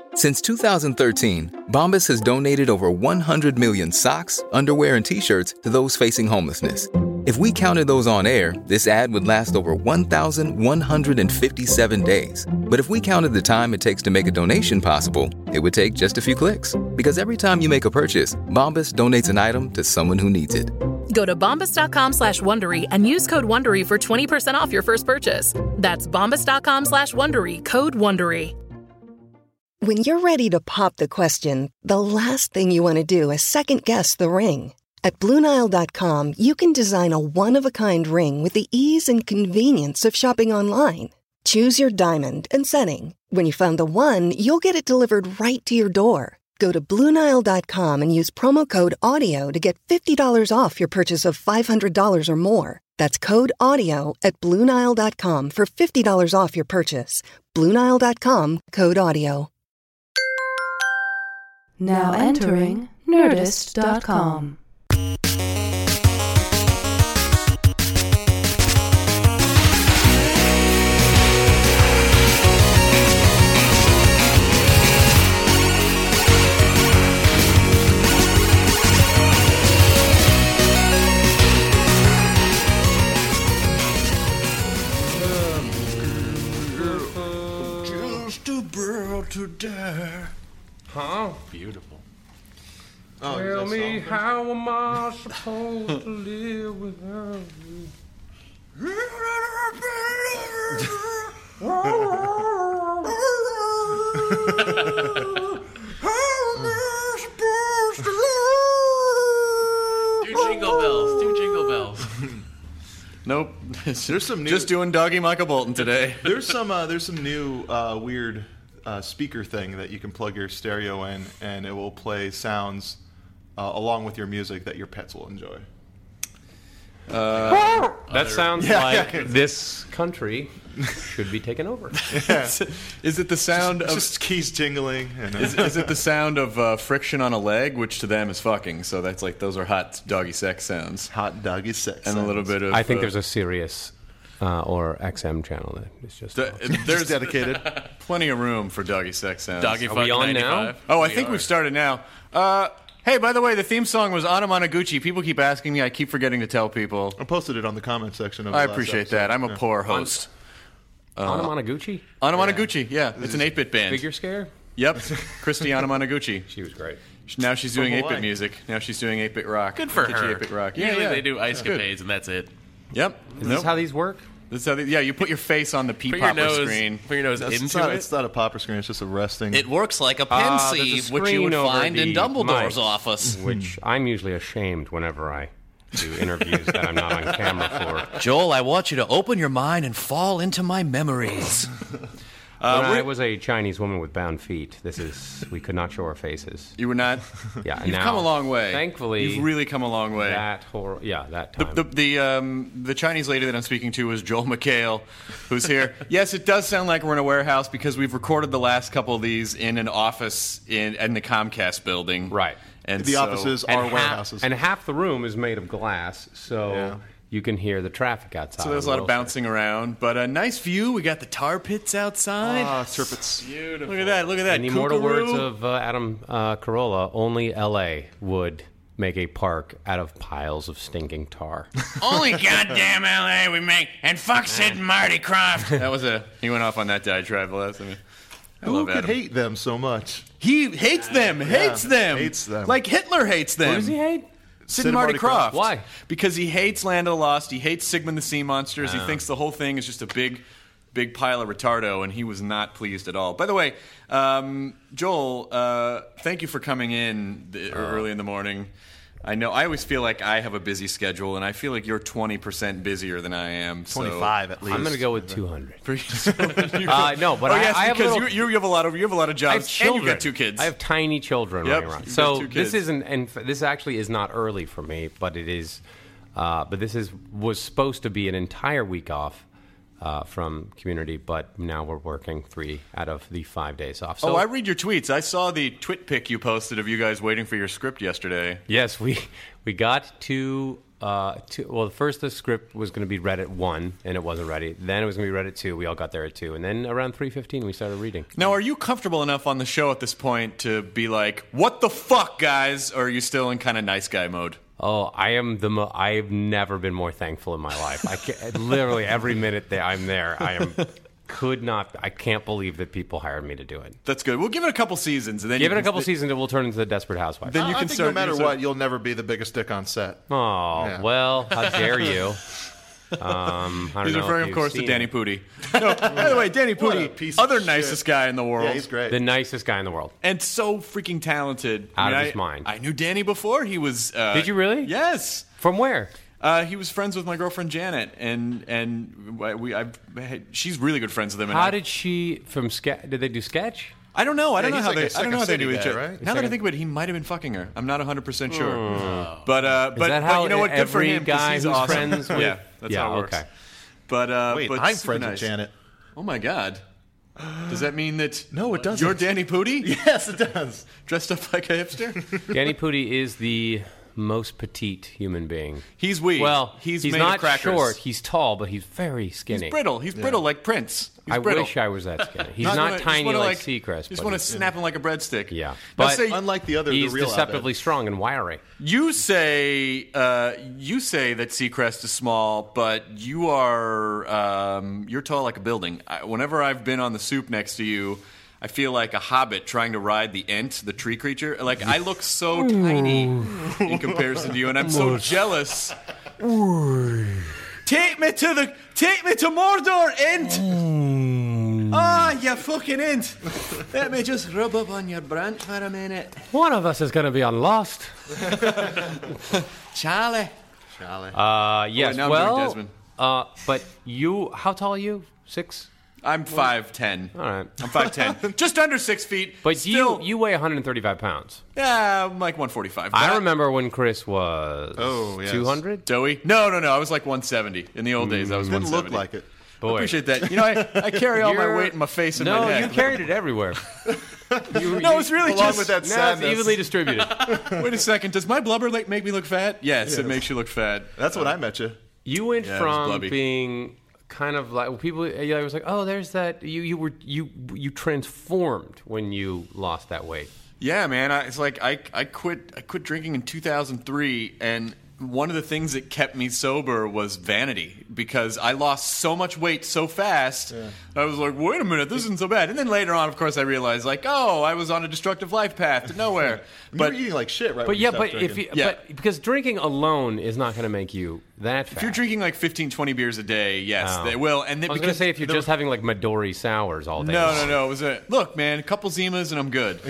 Since 2013, Bombas has donated over 100 million socks, underwear, and T-shirts to those facing homelessness. If we counted those on air, this ad would last over 1,157 days. But if we counted the time it takes to make a donation possible, it would take just a few clicks. Because every time you make a purchase, Bombas donates an item to someone who needs it. Go to bombas.com/Wondery and use code Wondery for 20% off your first purchase. That's bombas.com/Wondery, code Wondery. When you're ready to pop the question, the last thing you want to do is second-guess the ring. At BlueNile.com, you can design a one-of-a-kind ring with the ease and convenience of shopping online. Choose your diamond and setting. When you find the one, you'll get it delivered right to your door. Go to BlueNile.com and use promo code AUDIO to get $50 off your purchase of $500 or more. That's code AUDIO at BlueNile.com for $50 off your purchase. BlueNile.com, code AUDIO. Now entering Nerdist.com. Just about to die. Huh? Beautiful. Oh, tell me, how am I supposed to live without you? Do jingle bells. Do jingle bells. Nope. There's some new. Just doing Doggy Michael Bolton today. There's some new weird speaker thing that you can plug your stereo in, and it will play sounds along with your music that your pets will enjoy. That sounds like this country should be taken over. Yeah. Is it the sound of just keys jingling? And, is it the sound of friction on a leg, which to them is fucking? So that's like those are hot doggy sex sounds. Hot doggy sex. And sounds. a little bit of. I think there's a Sirius or XM channel that is just. There's dedicated. Plenty of room for doggy sex sounds. Doggy Are fuck we on 95. now? Oh, I think we've started now. Hey, by the way, the theme song was Anamanaguchi. People keep asking me. I keep forgetting to tell people. I posted it on the comment section of the I last appreciate episode. that. I'm a poor host. Anamanaguchi? Anamanaguchi, yeah. It's an 8-bit band. Figure Scare? Yep. Christy Anamanaguchi. She was great. Now she's doing From 8-bit Hawaii. music. Now she's doing 8-bit rock. Good for Kitschy her. 8-bit rock. Usually Yeah. they do ice Good. capades and that's it. Yep. Is this how these work? That's how yeah, you put your face on the Put your P-popper nose, screen. put your nose It's into not, it. it's not a popper screen. It's just a resting. It works like a There's a pensieve, which you would screen over find in the Dumbledore's mic, office. Which I'm usually ashamed whenever I do interviews that I'm not on camera for. Joel, I want you to open your mind and fall into my memories. When I was a Chinese woman with bound feet, we could not show our faces. You were not. Yeah, You've now, come a long way. Thankfully, you've really come a long way. That time. The Chinese lady that I'm speaking to is Joel McHale, who's here. Yes, it does sound like we're in a warehouse because we've recorded the last couple of these in an office in the Comcast building. Right. And the offices are and warehouses. and half the room is made of glass, so you can hear the traffic outside. So there's a lot of bouncing around, but a nice view. We got the tar pits outside. Ah, Tirpitz. Beautiful. Look at that. In the immortal Kookaroo. words of Adam Carolla, only L.A. would make a park out of piles of stinking tar. Only goddamn L.A. we make, and fuck Sid and Marty Krofft. He went off on that diatribe last time. Who could hate them so much? He hates them. Hates them. Like Hitler hates them. Who does he hate? Sid and Marty Krofft. Why? Because he hates Land of the Lost. He hates Sigmund the Sea Monsters. He thinks the whole thing is just a big pile of retardo, and he was not pleased at all. By the way, Joel, thank you for coming in early in the morning. I know I always feel like I have a busy schedule, and I feel like you're 20% busier than I am. 25 at least. I'm going to go with 200. No, but I have because little, you have a lot of jobs, I have children. and you got two kids. I have tiny children running around. you've So got two kids. this isn't, and this actually is not early for me, but it is. But this was supposed to be an entire week off from Community, but now we're working 3 out of the 5 days off. So, I read your tweets. I saw the twit pic you posted of you guys waiting for your script yesterday. Yes, we got to first the script was going to be read at 1, and it wasn't ready. Then it was going to be read at 2. We all got there at 2. And then around 3:15, we started reading. Now, are you comfortable enough on the show at this point to be like, what the fuck, guys? Or are you still in kind of nice guy mode? Oh, I am I've never been more thankful in my life. Literally every minute that I'm there, I can't believe that people hired me to do it. That's good. We'll give it a couple seasons, and then seasons, and we'll turn into the Desperate Housewives. Then you can I think start. no matter what, you'll never be the biggest dick on set. Oh, Yeah. well, how dare you? I don't He's know referring, if of course, to you've Danny seen Pudi. No, by the way, Danny What a Pudi, piece of other shit. nicest guy in the world. Yeah, he's great. the nicest guy in the world. And so freaking talented. Out of his mind. I knew Danny before he was... Did you really? Yes. From where? He was friends with my girlfriend Janet, and she's really good friends with him. And How did she from sketch? Did they do sketch? I don't know. I don't know he's how like they. a I don't know how they Second do each City other. guy, right? Now that I think about it, he might have been fucking her. I'm not 100% sure. Is But that how you know what? Good for every him. 'cause guy he's who's awesome. friends with? Yeah, that's how it works. Okay. But Wait, but I'm super friends nice. with Janet. Oh my god. Does that mean that? No, it doesn't. You're Danny Pudi, Yes, it does. dressed up like a hipster. Danny Pudi is the most petite human being. He's weak. Well, he's he's made not of crackers. short. He's tall, but he's very skinny. He's brittle. He's brittle like Prince. He's I brittle. wish I was that skinny. He's Just not wanna- tiny just wanna, like Seacrest. Seacrest. Just but want to he's- snap him like a breadstick. Yeah, Now but say, Unlike the other, he's the real deceptively strong and wiry. you say that Seacrest is small, but you are you're tall like a building. Whenever I've been on the soup next to you, I feel like a hobbit trying to ride the Ent, the tree creature. Like, I look so tiny in comparison to you, and I'm so jealous. Take me to Mordor, Ent! Ah, you fucking Ent! Let me just rub up on your branch for a minute. One of us is going to be on Lost. Charlie. Yes. now I'm doing well, Desmond. but you, how tall are you? 6? I'm 5'10". All right. I'm 5'10". Just under 6 feet. But still, you weigh 135 pounds. yeah, I'm like 145. I remember when Chris was Oh, yes. 200. Doughy? No. I was like 170. In the old days, I was Didn't 170. look like it. Boy. Appreciate that. You know, I carry all my You're- weight in my face and No, my neck. you carried it everywhere. No, it's really Along just... with that Now it's sadness. evenly distributed. Wait a second. Does my blubber make me look fat? Yes, it makes you look fat. That's when I met you. You went Yeah, it was from blubby. being kind of like people. Yeah, I was like, oh, there's that. You transformed when you lost that weight. Yeah, man. It's like I quit drinking in 2003, and one of the things that kept me sober was vanity, because I lost so much weight so fast. I was like, wait a minute, this isn't so bad. And then later on, of course, I realized, like, oh, I was on a destructive life path to nowhere. You But were eating like shit, right? But when you yeah, stopped but if drinking. you, Yeah. but because drinking alone is not going to make you that fat. if you're drinking like 15, 20 beers a day, yes, Oh. they will. And I was going to because say if you're just having like Midori sours all day. No. It was look, man, a couple Zimas and I'm good.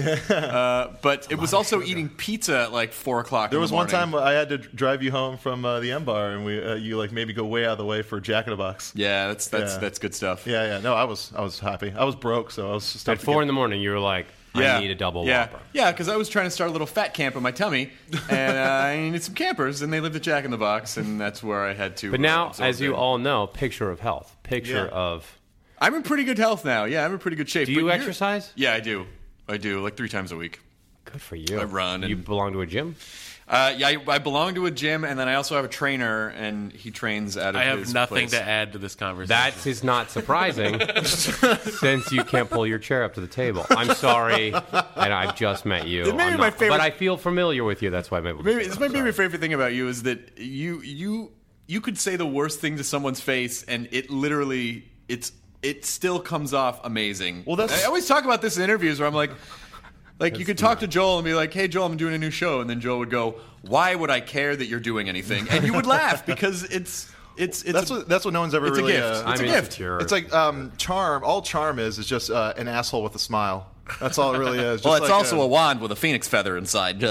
But it was also eating pizza at like 4 o'clock. There in was the one morning. time I had to drive you home from the M Bar, and you like made me go way out of the way for Jack in the Box. Yeah, that's Yeah. good stuff. Yeah. No, I was happy. I was broke, so I was just At 4 in the morning, you were like, I need a double Whopper. Yeah, because I was trying to start a little fat camp in my tummy, and I needed some campers, and they lived at Jack in the Box, and that's where I had to. But now, absorb as you them. all know, picture of health. Picture Yeah. of. I'm in pretty good health now. Yeah, I'm in pretty good shape. Do But you you're- exercise? Yeah, I do, like 3 times a week. Good for you. I run You and- belong to a gym? Yeah, I belong to a gym, and then I also have a trainer, and he trains out of I have his nothing place. to add to this conversation. That is not surprising, since you can't pull your chair up to the table. I'm sorry, and I've just met you. It may be I'm my not- favorite- But I feel familiar with you. That's why I'm able to Maybe say it's that. my I'm maybe sorry. favorite thing about you is that you could say the worst thing to someone's face, and it literally it still comes off amazing. Well, that's- I always talk about this in interviews where I'm like you could talk to Joel and be like, "Hey, Joel, I'm doing a new show," and then Joel would go, "Why would I care that you're doing anything?" And you would laugh because it's that's what no one's ever it's a really. gift. It's It's a I'm gift. insecure. It's like charm. All charm is just an asshole with a smile. That's all it really is. well, Just it's like also a wand with a phoenix feather inside.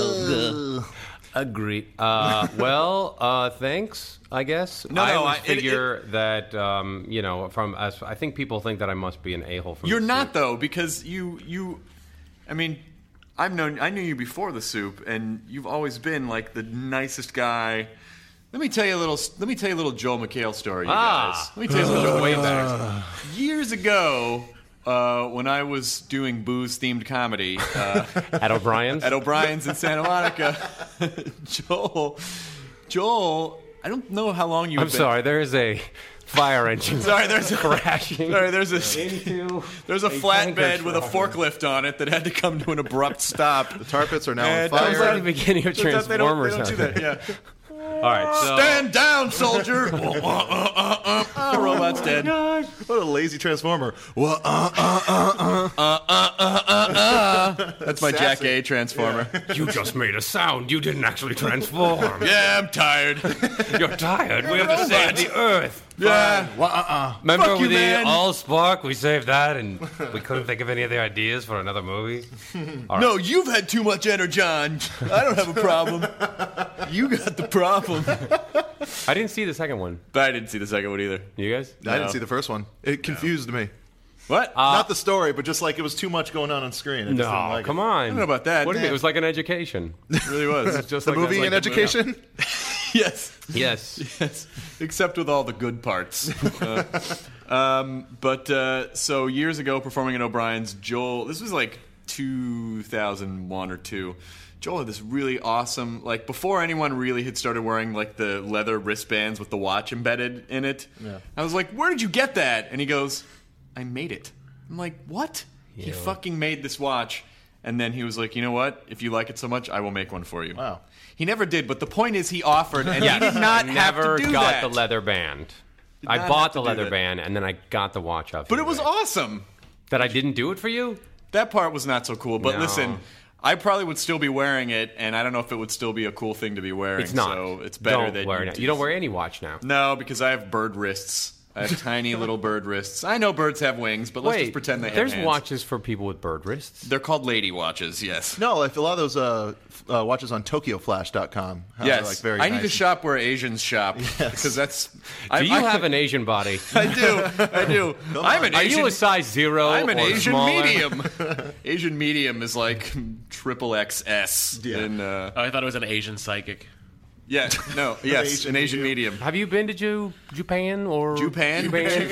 Agreed. Thanks, I guess. No, I no, always it- figure that, from us, I think people think that I must be an a-hole from You're the not soup. though, because you. I mean, I knew you before the soup, and you've always been like the nicest guy. Let me tell you a little Joel McHale story, you guys. Let me tell you a little Joel McHale story. Years ago, when I was doing booze-themed comedy At O'Brien's? at O'Brien's in Santa Monica, Joel Joel, I don't know how long you've I'm been... sorry, there is a fire engine. Sorry, there's a crashing. Sorry, there's a into flatbed with a forklift on it that had to come to an abrupt stop. The tar pits are now on And That was fire. like the beginning of Transformers. They don't do that. Yeah. All right, so Stand down, soldier. Robot's dead. What a lazy transformer. That's my Jack A transformer. you just made a sound. You didn't actually transform. Yeah, I'm tired. You're tired. We have to save the Earth. Yeah. Remember Fuck you, with the man. Allspark? We saved that, and we couldn't think of any other ideas for another movie. No, you've had too much energon. I don't have a problem. You got the problem. I didn't see the second one. But I didn't see the second one either. You guys? I didn't see the first one. It confused me. What? Not the story, but just like it was too much going on screen. I just didn't No, like come it. on. I don't know about that. What do you mean? It was like an education. It really was. It's just The like movie like in the education? Yes. Yes. Yes. Except with all the good parts. So years ago, performing at O'Brien's, Joel, this was like 2001 or 2. Joel had this really awesome, like before anyone really had started wearing like the leather wristbands with the watch embedded in it. Yeah. I was like, where did you get that? And he goes, I made it. I'm like, what? Yeah. He fucking made this watch. And then he was like, you know what? If you like it so much, I will make one for you. Wow. He never did, but the point is he offered, and he did not have never to do got that. the leather band. I not bought have to the do leather that. band, and then I got the watch off. But you, it was right? awesome. That I didn't do it for you? That part was not so cool. But No. listen, I probably would still be wearing it, and I don't know if it would still be a cool thing to be wearing. It's not. So it's better don't that wear it. You don't wear any watch now. No, because I have bird wrists. I have tiny little bird wrists. I know birds have wings, but let's just pretend they have there's hands. watches for people with bird wrists. They're called lady watches, yes. No, like a lot of those watches on TokyoFlash.com. Yes. Like very I need nice. to shop where Asians shop, because that's... Do you have an Asian body? I do. I'm an Are Asian... you a size 0 I'm an or Asian smaller? medium. Asian medium is like triple XS. Yeah. In, I thought it was an Asian psychic. yeah, no, yes, an Asian medium. Have you been to Japan or Japan?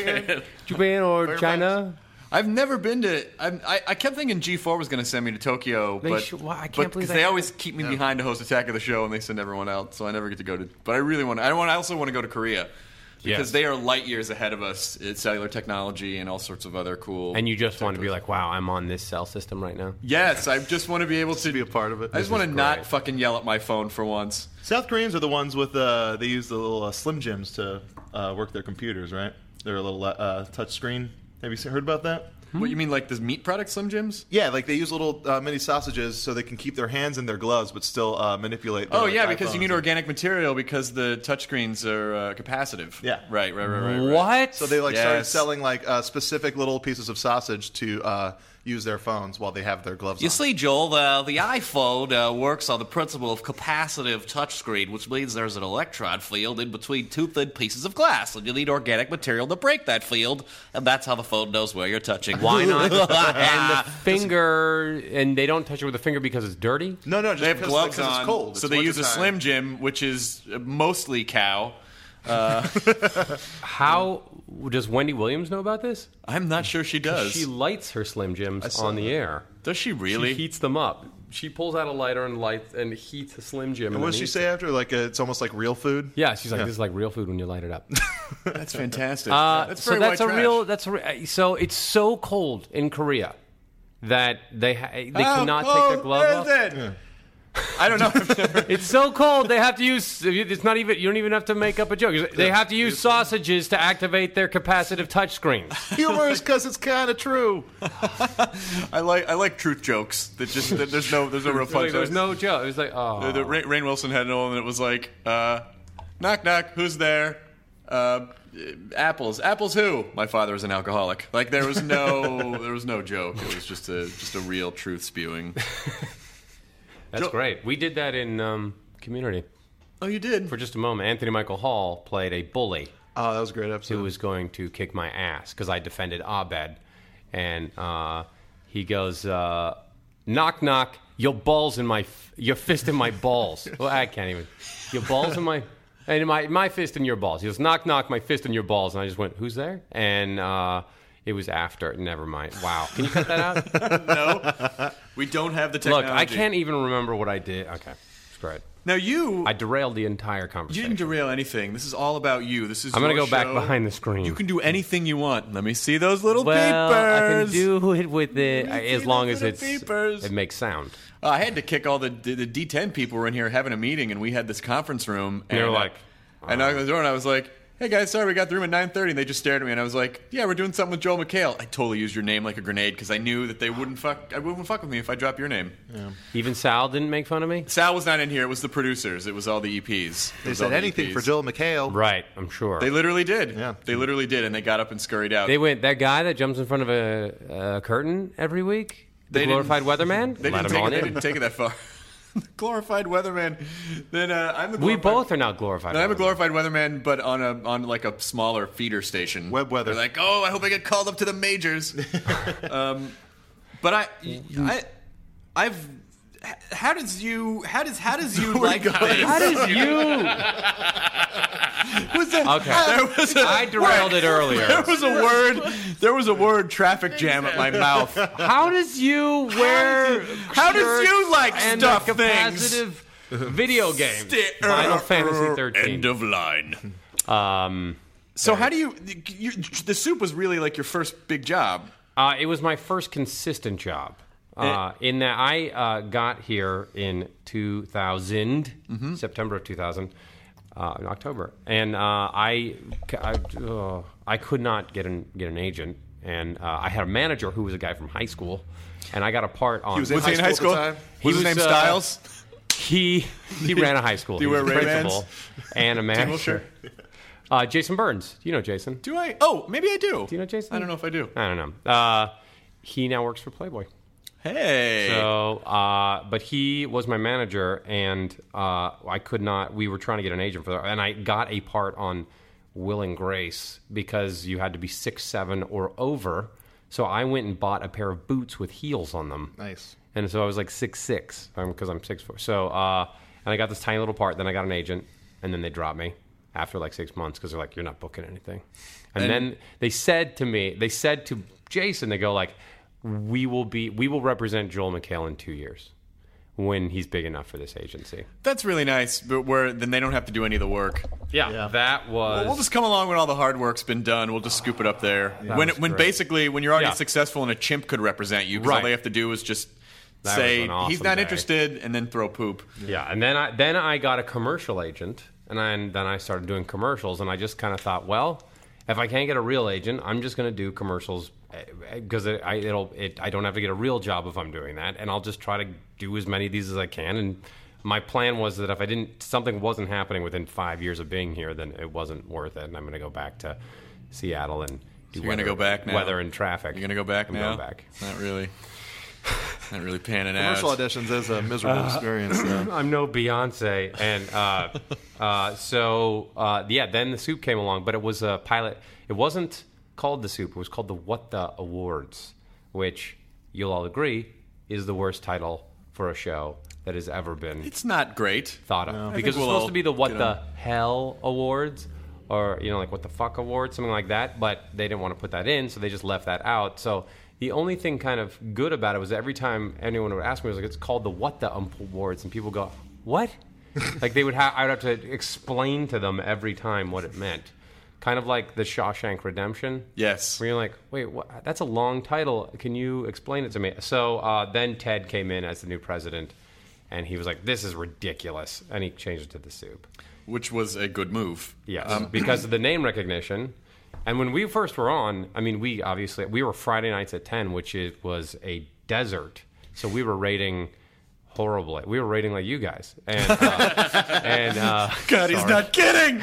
Japan or China? I've never been to. I kept thinking G4 was going to send me to Tokyo, They but should- well, I can't but believe they they always keep me behind to host Attack of the Show, and they send everyone out, so I never get to go to. But I really want. I also want to go to Korea. Because Yes. they are light years ahead of us in cellular technology and all sorts of other cool. And you just want to be like, wow, I'm on this cell system right now. Yes, I just want to be able to be a part of it. I just This want is to not great. fucking yell at my phone for once. South Koreans are the ones with they use the little Slim Jims to work their computers, right? They're a little touch screen. Have you heard about that? What you mean, like the meat product Slim Jims? Yeah, like they use little mini sausages so they can keep their hands in their gloves but still manipulate their, Oh like, yeah, because you iPhones. need organic material because the touchscreens are capacitive. Yeah. Right. What? So they started Yes. selling specific little pieces of sausage to use their phones while they have their gloves You on. see, Joel, the iPhone works on the principle of capacitive touchscreen, which means there's an electron field in between two thin pieces of glass, and you need organic material to break that field, and that's how the phone knows where you're touching. Why not? And the finger, and they don't touch it with the finger because it's dirty? No, just They have because, gloves because on, it's cold. so It's they use a wintertime. Slim Jim, which is mostly cow. How does Wendy Williams know about this? I'm not sure she does. She lights her Slim Jims on the air. Does she really? She heats them up. She pulls out a lighter and lights and heats a Slim Jim. And what then does she eats say it. after? Like it's almost like real food? Yeah, she's like, this is like real food when you light it up. That's fantastic. That's so very that's white a trash. real. So it's so cold in Korea that they cannot take their glove off. I don't know. I've never- It's so cold they have to use. It's not even. You don't even have to make up a joke. They have to use sausages to activate their capacitive touchscreens. Humor is because it's kind of true. I like truth jokes. That just that there's no real punch. There's no joke. It was like, oh, Rainn Wilson had one, and it was like, knock knock, who's there? Apples. Apples who? My father is an alcoholic. Like there was no joke. It was just a real truth spewing. that's great. We did that in Community Oh, you did? for just a moment. Anthony Michael Hall played a bully Oh, that was a great episode. who was going to kick my ass because I defended Abed, and he goes, knock knock, your balls in my, your fist in my balls. Well, I can't even. Your balls in my, and my fist in your balls. He goes, knock knock, my fist in your balls, and I just went, who's there? And it was after. Never mind. Wow. Can you cut that out? No. We don't have the technology. Look, I can't even remember what I did. Okay, screw it. Now I derailed the entire conversation. You didn't derail anything. This is all about you. This is I'm going to your go back show. behind the screen. You can do anything you want. Let me see those little well, peepers. I can do it with it as long as peepers. it makes sound. I had to kick all the D10 people were in here having a meeting, and we had this conference room. And they were like... I knocked on the door, and I was like, hey, guys, sorry, we got the room at 9:30. And they just stared at me, and I was like, yeah, we're doing something with Joel McHale. I totally used your name like a grenade because I knew that they wouldn't fuck with me if I dropped your name. Yeah. Even Sal didn't make fun of me? Sal was not in here. It was the producers. It was all the EPs. They said anything for Joel McHale. Right, I'm sure. They literally did. Yeah. They literally did, and they got up and scurried out. They went, that guy that jumps in front of a curtain every week? The glorified weatherman? They didn't take it that far. Glorified weatherman. Then I'm the. We both are now glorified. I'm a glorified weatherman, but on like a smaller feeder station. Web weather. They're like, oh, I hope I get called up to the majors. But I've. How does you like? How does you? Okay. I derailed it earlier. There was a word traffic jam at my mouth. How does you wear? How does you like and stuff a things? capacitive video game? Final Fantasy 13. End of line. So how do you? The soup was really like your first big job. It was my first consistent job. In that I got here in 2000, September of 2000, in October, and I could not get an agent, and I had a manager who was a guy from high school, and I got a part on. Was he in high school? Was his name Styles? He ran a high school. Do you he wear was a principal Ray-Bans? and a manager. Jason Burns. Do you know Jason? Do I? Oh, maybe I do. Do you know Jason? I don't know if I do. I don't know. He now works for Playboy. Hey. So, but he was my manager, and I could not. We were trying to get an agent for that, and I got a part on Will and Grace because you had to be 6'7" or over. So I went and bought a pair of boots with heels on them. Nice. And so I was like 6'6" because I'm 6'4". So, and I got this tiny little part. Then I got an agent, and then they dropped me after like 6 months because they're like, "You're not booking anything." And then they said to Jason, they go like, we will represent Joel McHale in 2 years when he's big enough for this agency. That's really nice, but then they don't have to do any of the work. Yeah. That was... Well, we'll just come along when all the hard work's been done. We'll just scoop it up there. Yeah. When Great. basically, when you're already successful and a chimp could represent you, because all they have to do is just say, he's not interested, and then throw poop. Yeah, and then I got a commercial agent, and then I started doing commercials, and I just kind of thought, well, if I can't get a real agent, I'm just going to do commercials because I don't have to get a real job if I'm doing that, and I'll just try to do as many of these as I can. And my plan was that if something wasn't happening within 5 years of being here, then it wasn't worth it, and I'm going to go back to Seattle and do you're going to go back now? Weather and traffic. You're going to go back now? I'm going back. Not really. Not really panning out. Commercial auditions is a miserable experience. I'm no Beyonce, and then the soup came along, but it was a pilot. It wasn't called the soup. It was called the What the Awards, which you'll all agree is the worst title for a show that has ever been. It's not great. Thought of because it's supposed to be the What the Hell Awards, or like What the Fuck Awards, something like that. But they didn't want to put that in, so they just left that out. So the only thing kind of good about it was every time anyone would ask me, it was like, it's called the What the Awards, and people go, what? Like I would have to explain to them every time what it meant. Kind of like the Shawshank Redemption. Yes. Where you're like, wait, what? That's a long title. Can you explain it to me? So then Ted came in as the new president, and he was like, this is ridiculous. And he changed it to the soup. Which was a good move. Yes, because of the name recognition. And when we first were on, I mean, we were Friday nights at 10, which was a desert. So we were rating horribly. We were rating like you guys. And God, he's not kidding.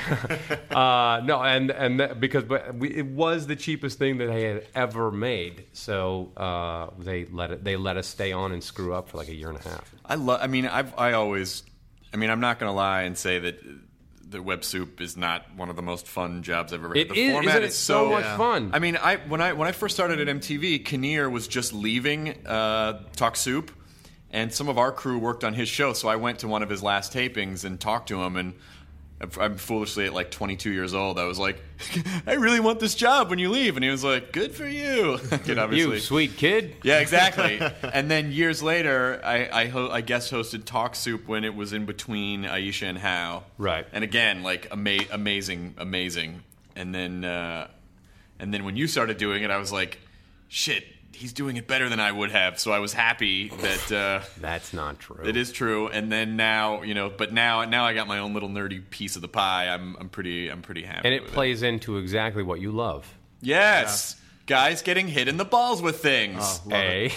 It was the cheapest thing that they had ever made. So they let us stay on and screw up for like a year and a half. I'm not going to lie and say that the Web Soup is not one of the most fun jobs I've ever had. The format is so much fun. I mean, when I first started at MTV, Kinnear was just leaving Talk Soup, and some of our crew worked on his show. So I went to one of his last tapings and talked to him, and I'm foolishly at like 22 years old. I was like, I really want this job when you leave. And he was like, good for you. Obviously. You sweet kid. Yeah, exactly. And then years later, I guest hosted Talk Soup when it was in between Aisha and Hal. Right. And again, like amazing. And then when you started doing it, I was like, shit, he's doing it better than I would have. So I was happy that that's not true. It is true. And then now, but now I got my own little nerdy piece of the pie. I'm pretty happy. And it plays into exactly what you love. Yes, guys getting hit in the balls with things. And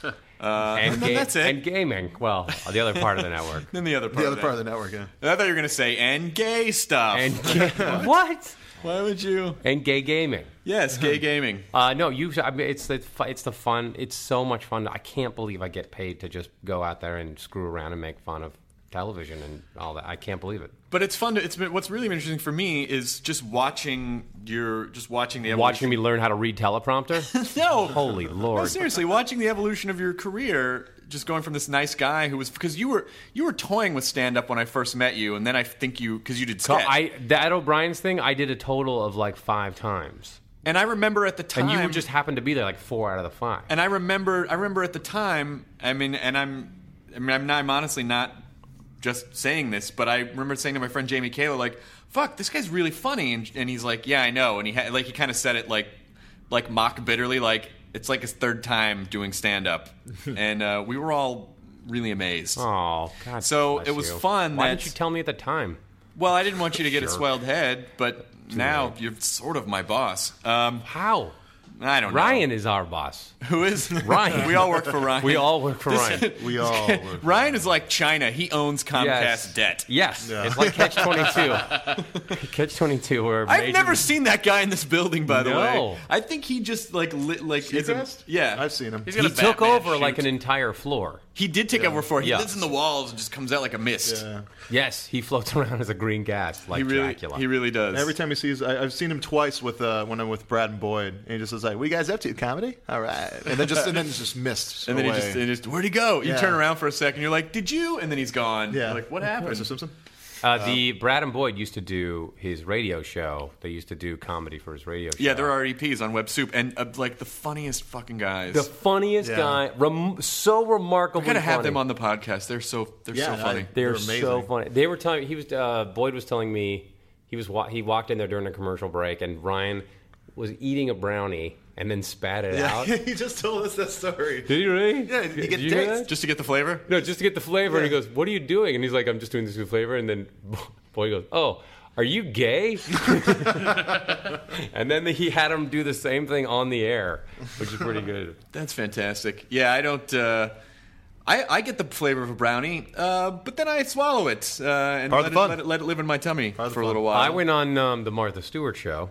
that's it. And gaming. Well, the other part of the network. Then the other part of the network. Yeah. I thought you were going to say and gay stuff. And what? Why would you? And gay gaming. Yes, gay gaming. No, I mean, it's the fun. It's so much fun. I can't believe I get paid to just go out there and screw around and make fun of television and all that. I can't believe it. But it's fun. What's really interesting for me is just watching the evolution. Watching me learn how to read teleprompter. No, holy Lord. No, seriously, watching the evolution of your career. Just going from this nice guy who was because you were toying with stand up when I first met you, and then I think because you did sketch. That O'Brien's thing I did a total of like 5 times. And I remember at the time, and you just happened to be there like 4 out of the 5. And I remember at the time. I'm honestly not just saying this, but I remember saying to my friend Jamie Kayla, like, "Fuck, this guy's really funny," and he's like, "Yeah, I know," and he kind of said it like mock bitterly, like. It's like his 3rd time doing stand-up, and we were all really amazed. Oh, God! So it was fun. Why didn't you tell me at the time? Well, I didn't want you to get a swelled head, but now you're sort of my boss. How? I don't know. Ryan is our boss. Who is? Ryan. We all work for Ryan. We all work for Ryan. We all work for Ryan is like China. He owns Comcast debt. Yes. Yeah. It's like Catch-22. Catch-22 where I've never seen that guy in this building, by the way. I think he just like yeah. I've seen him. He took over like an entire floor. He did take over for. He lives in the walls and just comes out like a mist. Yeah. Yes, he floats around as a green gas like Dracula. He really does. Every time he sees, I've seen him twice with when I'm with Brad and Boyd, and he just is like, "What you guys up to? Comedy? All right." And then it's just missed. And then he just where'd he go? You turn around for a second, you're like, "Did you?" And then he's gone. Yeah. You're like, what happened? Mr. Simpson. The Brad and Boyd used to do his radio show. They used to do comedy for his radio show. Yeah, there are EPs on Web Soup, and like the funniest fucking guys. The funniest guy, so remarkably funny. We're gonna have them on the podcast. They're so funny. They're so funny. They were telling Boyd was telling me he walked in there during a commercial break, and Ryan was eating a brownie and then spat it out. He just told us that story. Did he really? Yeah, you get taste. Just to get the flavor? No, just to get the flavor. And he goes, "What are you doing?" And he's like, "I'm just doing this with flavor." And then Boyd goes, "Oh, are you gay?" And then he had him do the same thing on the air, which is pretty good. That's fantastic. Yeah, I don't... I get the flavor of a brownie, but then I swallow it and let it live in my tummy for a little while. I went on the Martha Stewart show.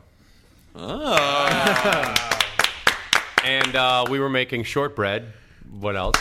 Oh. And we were making shortbread. What else?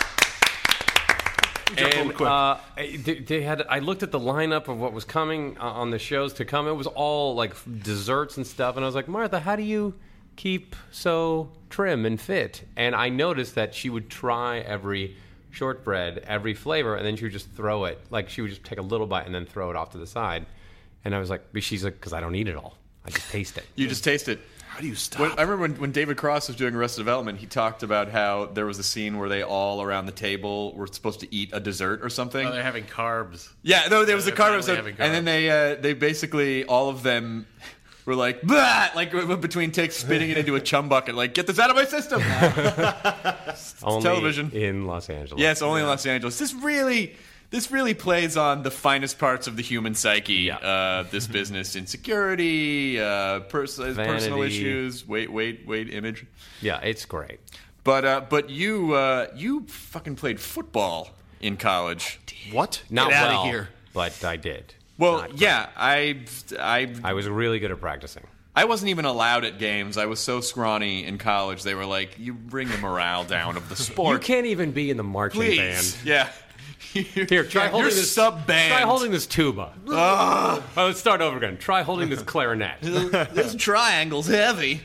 And I looked at the lineup of what was coming on the shows to come. It was all like desserts and stuff. And I was like, Martha, how do you keep so trim and fit? And I noticed that she would try every shortbread, every flavor, and then she would just throw it. Like she would just take a little bite and then throw it off to the side. And I was like, she's like, because I don't eat it all. I just taste it. You just taste it. How do you stop? I remember when David Cross was doing Arrested Development, he talked about how there was a scene where they all around the table were supposed to eat a dessert or something. Oh, they're having carbs. Yeah, no, there was a carb episode, and then they basically all of them were like, bah! Like between takes, spitting it into a chum bucket, like get this out of my system. Only television in Los Angeles. Yes, only in Los Angeles. This really plays on the finest parts of the human psyche. Yeah. This business, insecurity, personal issues, weight, image. Yeah, it's great. But you fucking played football in college. What? Not Get out well, of here. But I did. Well, yeah, I was really good at practicing. I wasn't even allowed at games. I was so scrawny in college. They were like, "You bring the morale down of the sport. You can't even be in the marching band." Yeah. Here, try holding this sub-band. Try holding this tuba. Let's start over again. Try holding this clarinet. This triangle's heavy.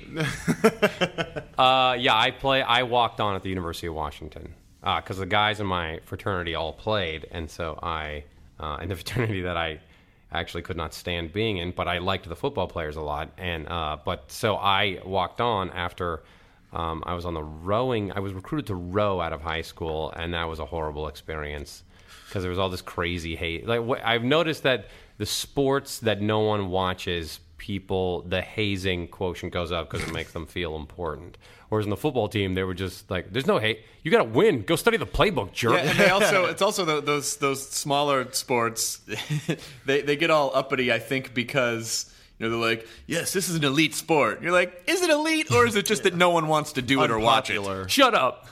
I walked on at the University of Washington because the guys in my fraternity all played, and so in the fraternity that I actually could not stand being in, but I liked the football players a lot. And so I walked on after I was on the rowing. I was recruited to row out of high school, and that was a horrible experience because there was all this crazy hate. Like I've noticed that the sports that no one watches, the hazing quotient goes up because it makes them feel important. Whereas in the football team, they were just like, "There's no hate. You got to win. Go study the playbook, jerk." Yeah, and it's also those smaller sports. they get all uppity, I think, because they're like, "Yes, this is an elite sport." You're like, "Is it elite, or is it just that no one wants to do it or watch it?" Shut up.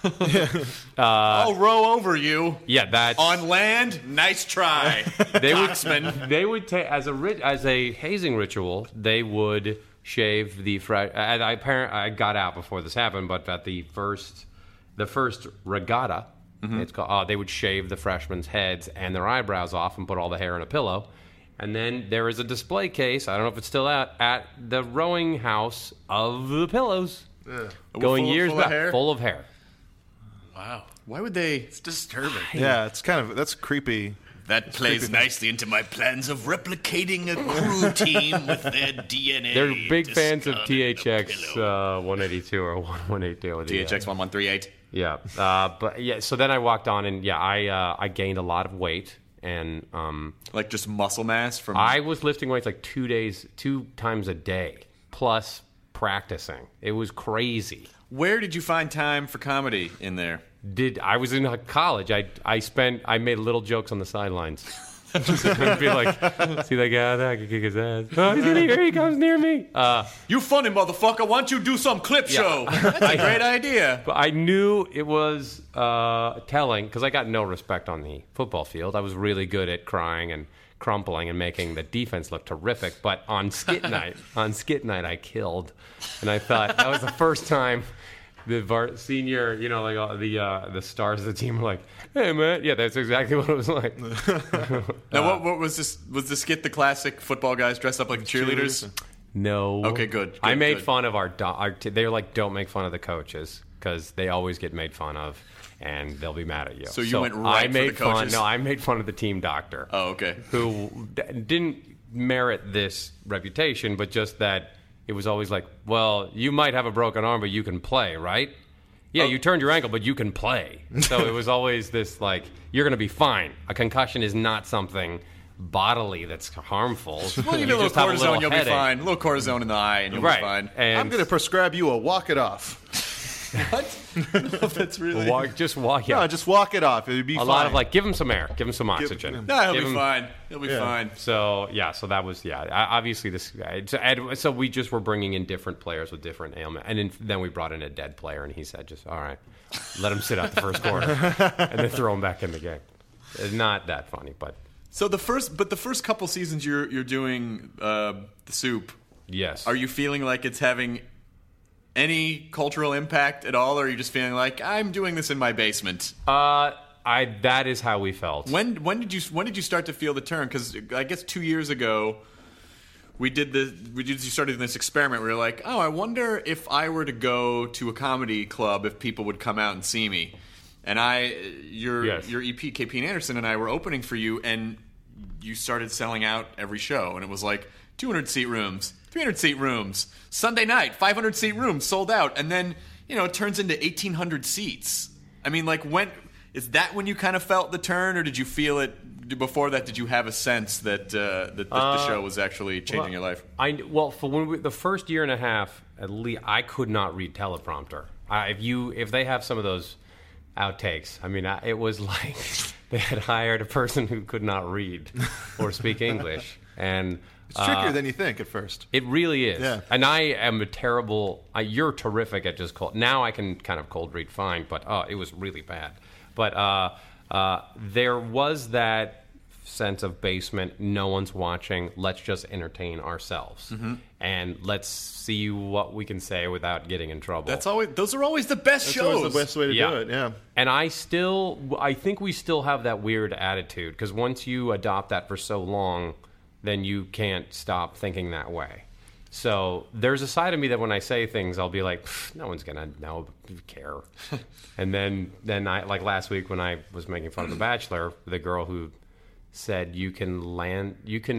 I'll row over you. Yeah, that's on land. Nice try, Coxman. They would take as a hazing ritual. They would shave the I got out before this happened, but at the first regatta, it's called. They would shave the freshmen' heads and their eyebrows off and put all the hair in a pillow. And then there is a display case. I don't know if it's still out at the rowing house of the pillows, going years back, full of hair. Wow, why would they? It's disturbing. Yeah, that's creepy. That plays nicely into my plans of replicating a crew team with their DNA. They're big fans of THX 182 or 1182. THX 1138. Yeah, but yeah. So then I walked on, and I gained a lot of weight, and like just muscle mass from. I was lifting weights like 2 times a day, plus practicing. It was crazy. Where did you find time for comedy in there? I was in college. I made little jokes on the sidelines. Just be like, see that guy there? I can kick his ass. Oh, he's in here. He comes near me. You funny motherfucker. Why don't you do some clip show? That's a great idea. But I knew it was telling because I got no respect on the football field. I was really good at crying and crumpling and making the defense look terrific. But on skit night, I killed. And I thought that was the first time the senior, like the stars of the team were like, "Hey, man." Yeah, that's exactly what it was like. Now, what was this? Was the skit the classic football guys dressed up like cheerleaders? No. Okay, good. I made fun of they were like, "Don't make fun of the coaches because they always get made fun of and they'll be mad at you." So you went right for the coaches? I made fun of the team doctor. Oh, okay. Who didn't merit this reputation, but just that it was always like, well, you might have a broken arm, but you can play, right? Yeah, you turned your ankle, but you can play. So it was always this, like, you're going to be fine. A concussion is not something bodily that's harmful. Well, you get a little cortisone, you'll be fine. A little cortisone in the eye, and you'll be fine. And I'm going to prescribe you a walk it off. What? No, that's really... Just walk it off. No, just walk it off. It'd be a fine. lot of, like, give him some air. Give him some oxygen. No, he'll be fine. He'll be fine. So, so that was, obviously this guy. So we just were bringing in different players with different ailments. And then we brought in a dead player, and he said, just, all right, let him sit out the first quarter. And then throw him back in the game. It's not that funny, but... So the first couple seasons you're doing the Soup. Yes. Are you feeling like it's having any cultural impact at all, or are you just feeling like I'm doing this in my basement? That is how we felt. When did you start to feel the turn? Because I guess 2 years ago you started this experiment where you're like, oh, I wonder if I were to go to a comedy club if people would come out and see me. And your EP, KP and Anderson, and I were opening for you, and you started selling out every show, and it was like 200-seat rooms, 300-seat rooms, Sunday night, 500-seat rooms sold out, and then it turns into 1,800 seats. I mean, like, is that when you kind of felt the turn, or did you feel it before that? Did you have a sense that the show was actually changing your life? For the first year and a half, at least, I could not read teleprompter. If they have some of those outtakes, I mean, it was like they had hired a person who could not read or speak English, and it's trickier than you think at first. It really is. Yeah. And I am a terrible. You're terrific at just cold. Now I can kind of cold read fine, but it was really bad. But there was that sense of basement. No one's watching. Let's just entertain ourselves, and let's see what we can say without getting in trouble. Those are always the best shows. That's always the best way to do it. Yeah. And I think we still have that weird attitude because once you adopt that for so long, then you can't stop thinking that way. So there's a side of me that when I say things, I'll be like, no one's going to care. And then I, like last week when I was making fun of The Bachelor, the girl who said you can land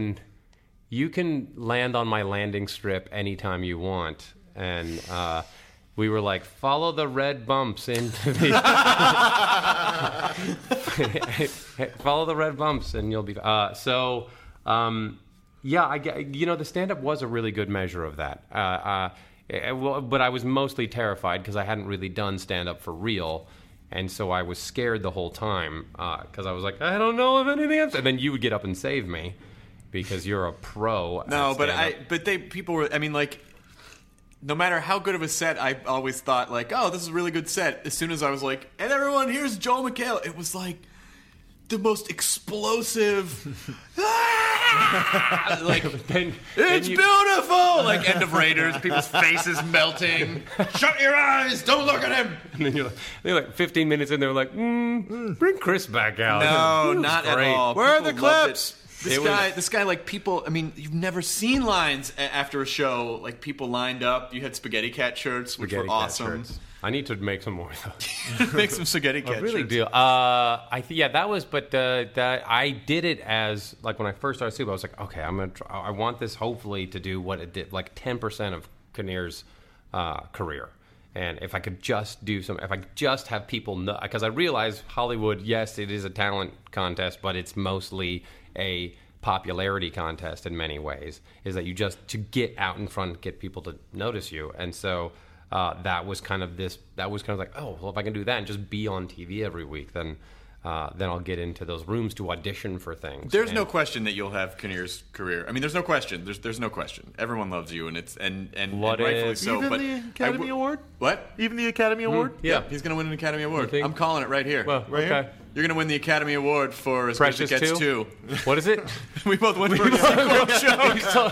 on my landing strip anytime you want, and we were like, follow the red bumps into the follow the red bumps and you'll be yeah, the stand-up was a really good measure of that. But I was mostly terrified because I hadn't really done stand-up for real. And so I was scared the whole time because I was like, I don't know if anything else. And then you would get up and save me because you're a pro. No, people were. I mean, like, no matter how good of a set, I always thought like, oh, this is a really good set. As soon as I was like, and everyone, here's Joel McHale, it was like the most explosive. Like, it's beautiful! Like, end of Raiders, people's faces melting. Shut your eyes! Don't look at him! And then they're like 15 minutes in, they were like, bring Chris back out. No, not at all. Where are the clips? This guy, like, people, I mean, you've never seen lines after a show. Like, people lined up. You had Spaghetti Cat shirts, which were awesome. I need to make some more of those. Make some Spaghetti Cat shirts. I really do. That was, but that I did it as, like, when I first started Soup, I was like, okay, I want this hopefully to do what it did, like 10% of Kinnear's career. And if I could just if I could just have people know, because I realize Hollywood, yes, it is a talent contest, but it's mostly a popularity contest in many ways, is that you just, to get out in front, get people to notice you. And so that was kind of like, oh, well, if I can do that and just be on TV every week, then I'll get into those rooms to audition for things. There's no question that you'll have Kinnear's career. I mean, there's no question. There's no question. Everyone loves you, and it's and rightfully so. Even but the Academy Award? What? Even the Academy Award? Yeah, he's going to win an Academy Award. I'm calling it right here. Well, here. You're going to win the Academy Award for As Precious Good As It Gets 2. What is it? We both went for a sequel show.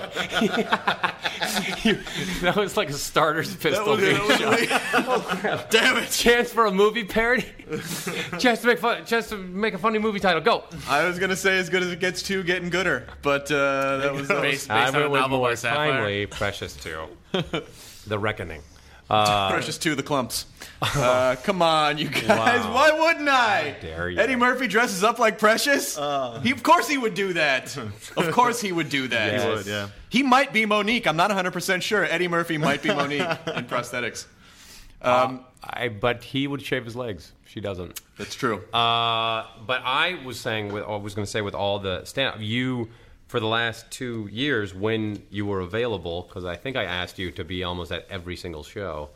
That was like a starter's pistol. Oh, crap. Damn it. Chance for a movie parody? Chance to make a funny movie title. Go. I was going to say As Good As It Gets 2, Getting Gooder. But that was based I on went a with novel more by Sapphire. timely Precious 2. The Reckoning. Precious 2, The Clumps. Come on, you guys. Wow. Why wouldn't I? How dare you. Eddie Murphy dresses up like Precious? Of course he would do that. Of course he would do that. Yes. He would, yeah. He might be Monique. I'm not 100% sure. Eddie Murphy might be Monique in prosthetics. But he would shave his legs. She doesn't. That's true. But I was going to say with all the stand-up, you, for the last 2 years, when you were available, because I think I asked you to be almost at every single show,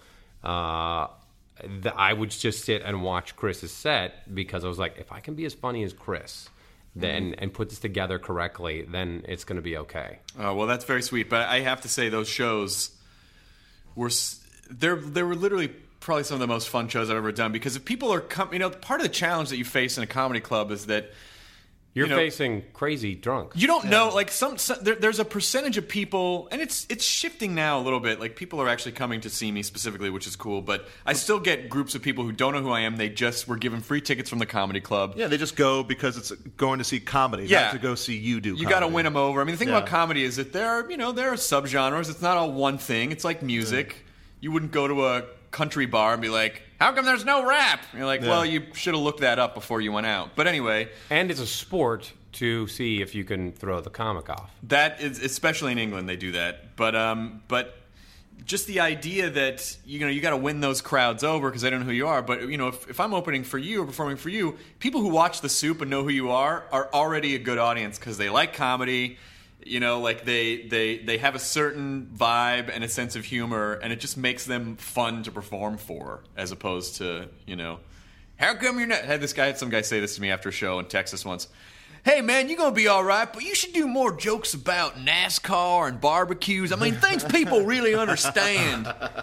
I would just sit and watch Chris's set because I was like, if I can be as funny as Chris, then and put this together correctly, then it's going to be okay. Oh, well, that's very sweet. But I have to say, those shows were they were literally probably some of the most fun shows I've ever done, because if people are part of the challenge that you face in a comedy club is that you're facing crazy drunk. You don't know, like there's a percentage of people, and it's shifting now a little bit. Like, people are actually coming to see me specifically, which is cool. But I still get groups of people who don't know who I am. They just were given free tickets from the comedy club. Yeah, they just go because it's going to see comedy, not to go see you do comedy. You got to win them over. I mean, the thing about comedy is that there are subgenres. It's not all one thing. It's like music. Yeah. You wouldn't go to a country bar and be like, how come there's no rap? And you're like, well, you should have looked that up before you went out. But anyway. And it's a sport to see if you can throw the comic off. That is, especially in England, they do that. But just the idea that, you got to win those crowds over because they don't know who you are. But, if I'm opening for you or performing for you, people who watch The Soup and know who you are already a good audience because they like comedy. Like they have a certain vibe and a sense of humor, and it just makes them fun to perform for, as opposed to, how come you're not... Some guy say this to me after a show in Texas once. Hey, man, you're going to be all right, but you should do more jokes about NASCAR and barbecues. I mean, things people really understand.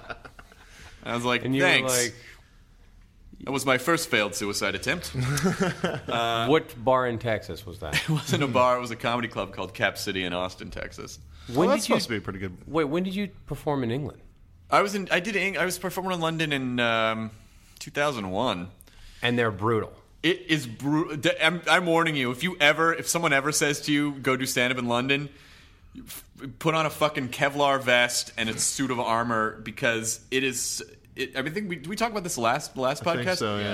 I was like, and you thanks. were like... That was my first failed suicide attempt. What bar in Texas was that? It wasn't a bar. It was a comedy club called Cap City in Austin, Texas. That's supposed to be pretty good. Wait, when did you perform in England? I was performing in London in 2001. And they're brutal. It is brutal. I'm warning you. If someone ever says to you, go do stand-up in London, put on a fucking Kevlar vest and a suit of armor, because it is... did we talk about this the last podcast? I think so, yeah.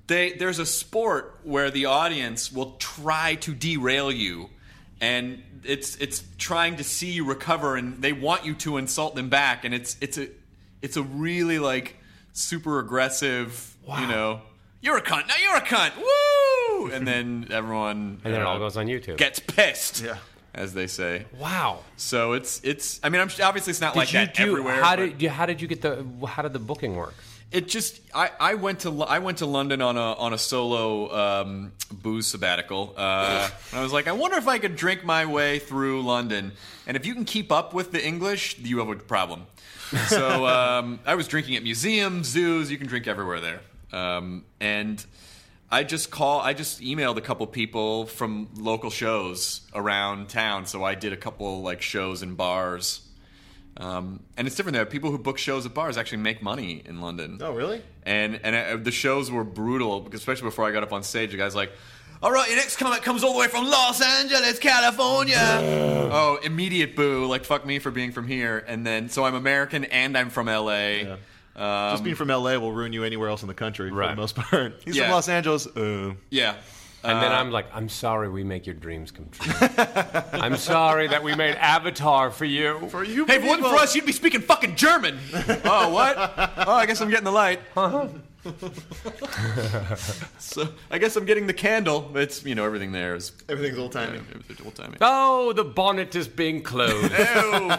there's a sport where the audience will try to derail you, and it's trying to see you recover, and they want you to insult them back, and it's a really like super aggressive, you know, you're a cunt, now you're a cunt, woo, and then everyone And then it all goes on YouTube. gets pissed, Yeah. as they say. Wow. So it's. I mean, obviously it's not like that everywhere. How but- did you get how did the booking work? It just I went to London on a solo booze sabbatical. And I was like, I wonder if I could drink my way through London. And if you can keep up with the English, you have a problem. So I was drinking at museums, zoos. You can drink everywhere there. And I just emailed a couple people from local shows around town. So I did a couple like shows in bars. And it's different there. People who book shows at bars actually make money in London. Oh, really? And the shows were brutal, because especially before I got up on stage, the guy's like, all right, your next comic comes all the way from Los Angeles, California. Oh, immediate boo, like fuck me for being from here. And then, so I'm American and I'm from LA. Yeah. Just being from LA will ruin you anywhere else in the country for Right. the most part. He's Yeah. from Los Angeles. Yeah. And then I'm like, I'm sorry we make your dreams come true. I'm sorry that we made Avatar for you. For you Hey, if it wasn't for us, you'd be speaking fucking German. Oh, what? Oh, I guess I'm getting the light. So I guess I'm getting the candle. It's, you know, everything there is Everything's old-timey. old-timey. Oh, the bonnet is being closed. Oh.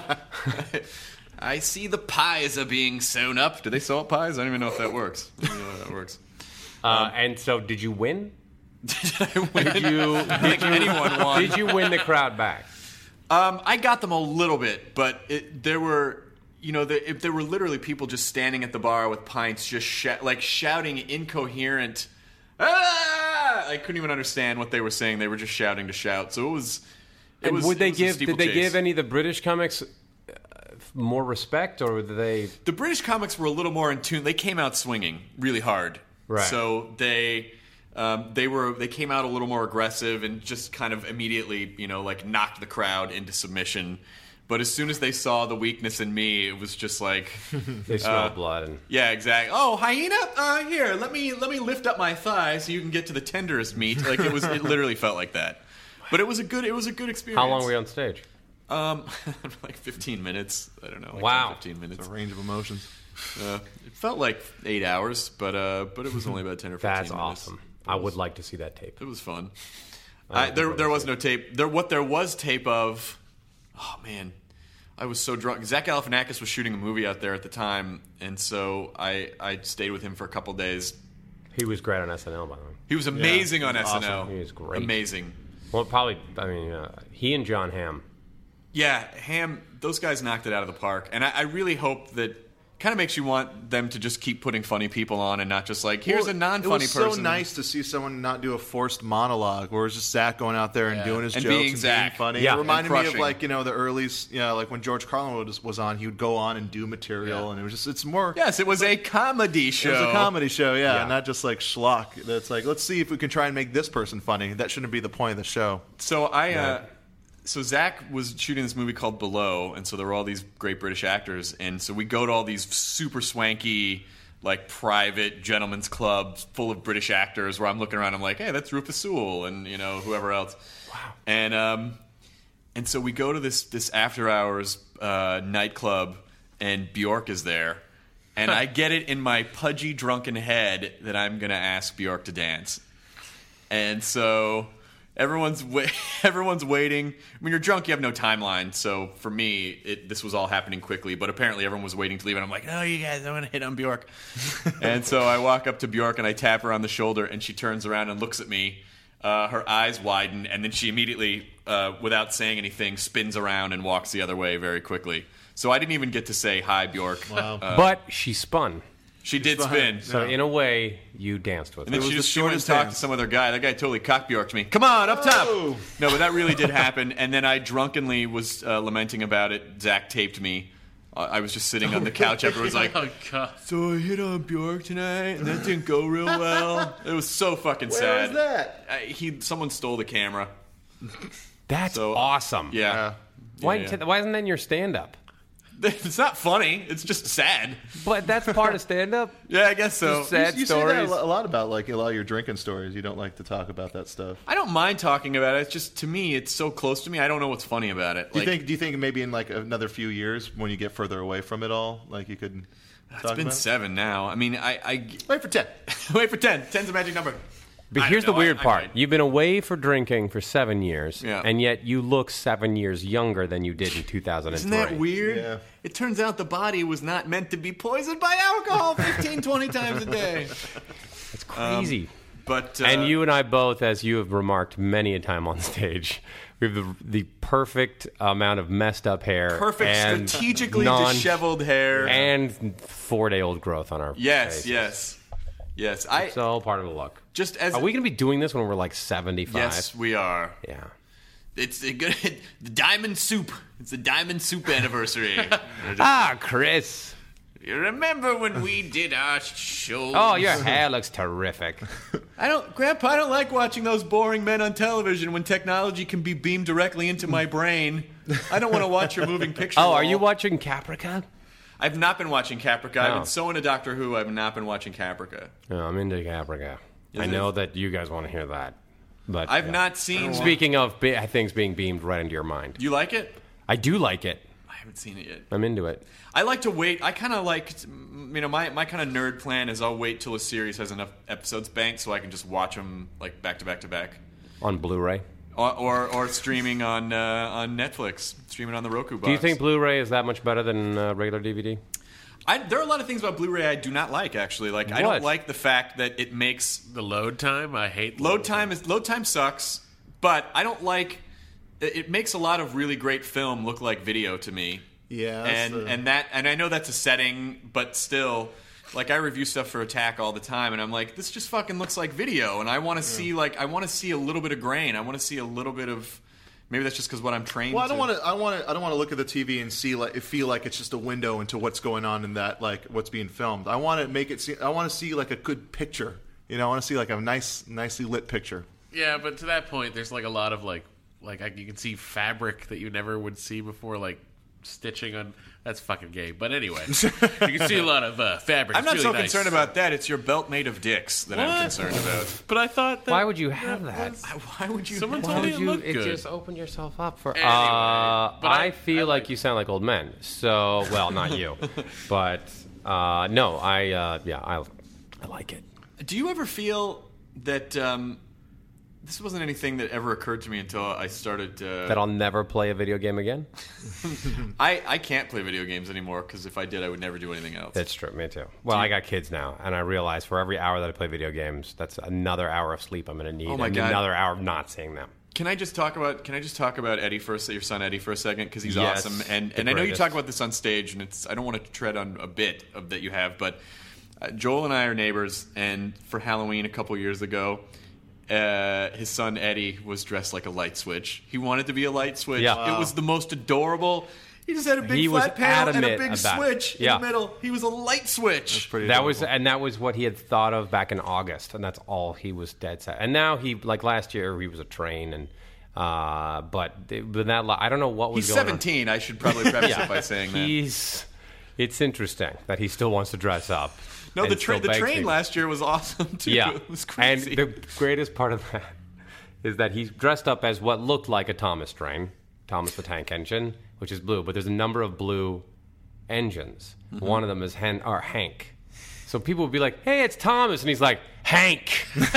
I see the pies are being sewn up. Do they sew up pies? I don't even know if that works. I don't know how that works. And so, did you win? Did I win? Anyone won? Did you win the crowd back? I got them a little bit, but there were, you know, there were literally people just standing at the bar with pints, just shouting incoherent. Ah! I couldn't even understand what they were saying. They were just shouting to shout. So it was. And would they it was a give? Did they steeplechase. give any of the British comics more respect, or did they? The British comics were a little more in tune. They came out swinging really hard. Right. So they came out a little more aggressive and just kind of immediately, you know, like knocked the crowd into submission. But as soon as they saw the weakness in me, it was just like They smelled blood. And yeah, exactly. Oh, hyena, here, let me lift up my thigh so you can get to the tenderest meat. Like it literally felt like that. But it was a good experience. how long were you on stage? Like 15 minutes. I don't know. Like Wow. 10, 15 minutes. It's a range of emotions. It felt like 8 hours, but it was only about 10 or 15 That's minutes. awesome. I would like to see that tape. It was fun. I don't think There I've was seen no tape. What there was tape of, oh man, I was so drunk. Zach Galifianakis was shooting a movie out there at the time, and so I stayed with him for a couple days. He was great on SNL, by the way. He was amazing on SNL. awesome. He was great. Amazing. Well, probably. I mean, he and John Hamm. Yeah, Ham, those guys knocked it out of the park. And I really hope that kind of makes you want them to just keep putting funny people on and not just like, here's a non-funny person. It was so nice to see someone not do a forced monologue, where it's just Zach going out there and doing his And jokes being and Zach. being funny. Yeah. It reminded And me of crushing. like, you know, the early, like when George Carlin was on, he would go on and do material, and it was just, it's more. Yes, it was a comedy show. It was a comedy show, Yeah. not just like schlock. That's like, let's see if we can try and make this person funny. That shouldn't be the point of the show. So so Zach was shooting this movie called Below, and so there were all these great British actors, and so we go to all these super swanky, like private gentlemen's clubs full of British actors. Where I'm looking around, I'm like, hey, that's Rufus Sewell, and you know whoever else. Wow. And so we go to this after hours nightclub, and Bjork is there, and I get it in my pudgy drunken head that I'm gonna ask Bjork to dance, and so. Everyone's waiting. When you're drunk, you have no timeline. So for me, this was all happening quickly. But apparently, everyone was waiting to leave, and I'm like, "No, you guys, I want to hit on Bjork." And so I walk up to Bjork and I tap her on the shoulder, and she turns around and looks at me. Her eyes widen, and then she immediately, without saying anything, spins around and walks the other way very quickly. So I didn't even get to say hi, Bjork. Wow. But she spun. She did spin. So in a way, you danced with And her. then It she was just the went and shortest talked to dance. some other guy. That guy totally cock-bjorked me. Come on, up top. Oh. No, but that really did happen. And then I drunkenly was lamenting about it. Zach taped me. I was just sitting on the couch. Everyone was like, Oh, God. so I hit on Bjork tonight, and that didn't go real well. It was so fucking Where sad. was that? Someone stole the camera. That's So, awesome. Yeah. Why Yeah. isn't that in your stand-up? It's not funny. It's just sad. But that's part of stand-up. Yeah, I guess so. Just sad You stories. say that a lot about like a lot of your drinking stories. You don't like to talk about that stuff. I don't mind talking about it. It's just, to me, it's so close to me. I don't know what's funny about it. Do you think maybe in like another few years when you get further away from it all, like you could It's been 7 now. I mean, I wait for 10. Wait for 10. 10's a magic number. But here's the weird part. You've been away for drinking for 7 years, and yet you look 7 years younger than you did in 2003. Isn't that weird? Yeah. It turns out the body was not meant to be poisoned by alcohol 15, 20 times a day. It's crazy. And you and I both, as you have remarked many a time on stage, we have the perfect amount of messed up hair. Perfect, and strategically disheveled hair. And 4-day-old growth on our faces. Yes. It's all part of the look. Are we going to be doing this when we're like 75? Yes, we are. Yeah. It's the Diamond Soup. It's the Diamond Soup anniversary. Chris. You remember when we did our show? Oh, your hair looks terrific. Grandpa, I don't like watching those boring men on television when technology can be beamed directly into my brain. I don't want to watch your moving picture. Are you watching Caprica? I've not been watching Caprica. I've been so into Doctor Who, I've not been watching Caprica. No, I'm into Caprica. I know that you guys want to hear that. But I've not seen... Speaking of things being beamed right into your mind. You like it? I do like it. I haven't seen it yet. I'm into it. I like to wait. I kind of like... my kind of nerd plan is I'll wait till a series has enough episodes banked so I can just watch them like back to back to back. On Blu-ray? Or streaming on Netflix, streaming on the Roku box. Do you think Blu-ray is that much better than regular DVD? There are a lot of things about Blu-ray I do not like, actually. Like, I don't like the fact that it makes... The load time? I hate load time. Load time sucks, but I don't like... It makes a lot of really great film look like video to me. Yeah. And I know that's a setting, but still... Like, I review stuff for Attack all the time, and I'm like, this just fucking looks like video, and I want to see, I want to see a little bit of grain. I want to see a little bit of... Maybe that's just because what I'm trained to. I don't want to look at the TV and feel like it's just a window into what's going on in that, like, what's being filmed. I want to make it I want to see, like, a good picture. You know, I want to see, like, a nicely lit picture. Yeah, but to that point, there's, like, a lot of, like you can see fabric that you never would see before, like, stitching on... That's fucking gay. But anyway, you can see a lot of fabric. I'm not really so nice. concerned about that. It's your belt made of dicks that I'm concerned about. But I thought that... Why would you have that? Why would you... Someone told me it looked good. Just open yourself up for... Anyway, but I feel like you sound like old men. So, well, not you. But, no, I like it. Do you ever feel that... this wasn't anything that ever occurred to me until I started... that I'll never play a video game again? I can't play video games anymore, because if I did, I would never do anything else. That's true. Me too. Well, I got kids now, and I realize for every hour that I play video games, that's another hour of sleep I'm going to need, Oh my and God. another hour of not seeing them. Can I just talk about Eddie your son Eddie for a second, because he's Yes, awesome, and the I know you greatest. talk about this on stage, and I don't want to tread on a bit of that you have, but Joel and I are neighbors, and for Halloween a couple years ago, his son Eddie was dressed like a light switch. He wanted to be a light switch. Yeah. It was the most adorable. He just had a big He was flat panel and a adamant big about it. switch in Yeah. the middle. He was a light switch. That was what he had thought of back in August, and that's all he was dead set. And now last year he was a train, and but that I don't know what was He's going 17. I should probably preface it by saying that. It's interesting that he still wants to dress up. No, and the still train begs people. last year was awesome too. Yeah, It was crazy. And the greatest part of that is that he's dressed up as what looked like a Thomas train, Thomas the Tank Engine, which is blue, but there's a number of blue engines. Mm-hmm. One of them is Hank. So people would be like, "Hey, it's Thomas," and he's like, "Hank." Oh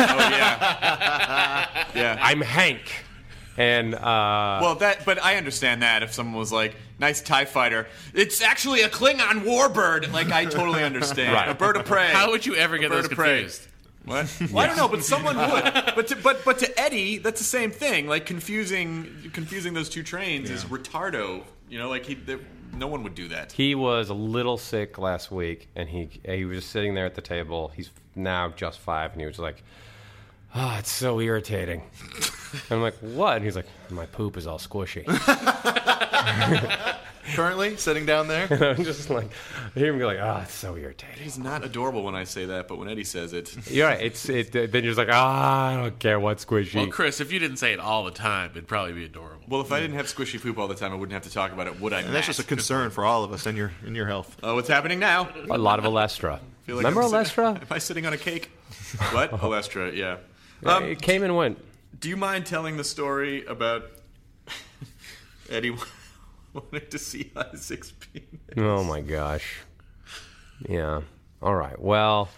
yeah, yeah. I'm Hank. And but I understand that if someone was like, "Nice TIE fighter," it's actually a Klingon warbird. Like, I totally understand. Right. A bird of prey. How would you ever get bird those of prey. confused? What? Well, I don't know, but someone would. But to Eddie, that's the same thing. Like confusing those two trains is retardo. You know, like no one would do that. he was a little sick last week, and he was just sitting there at the table. He's now just 5, and he was like, "Oh, it's so irritating." And I'm like, "What?" And he's like, "My poop is all squishy." currently sitting down there. And I'm just like, I hear him go like, it's so irritating. He's not adorable when I say that, but when Eddie says it, You're right. Then you're just like, I don't care what's squishy. Well, Chris, if you didn't say it all the time, it'd probably be adorable. well, if I didn't have squishy poop all the time, I wouldn't have to talk about it, would I? And that's just a concern for all of us in your health. Oh, what's happening now? A lot of Olestra. Feel like Remember I'm Olestra? Am I sitting on a cake? What? Olestra, yeah. It came and went. Do you mind telling the story about Eddie wanted to see Isaac's penis? Oh my gosh. Yeah. All right. Well,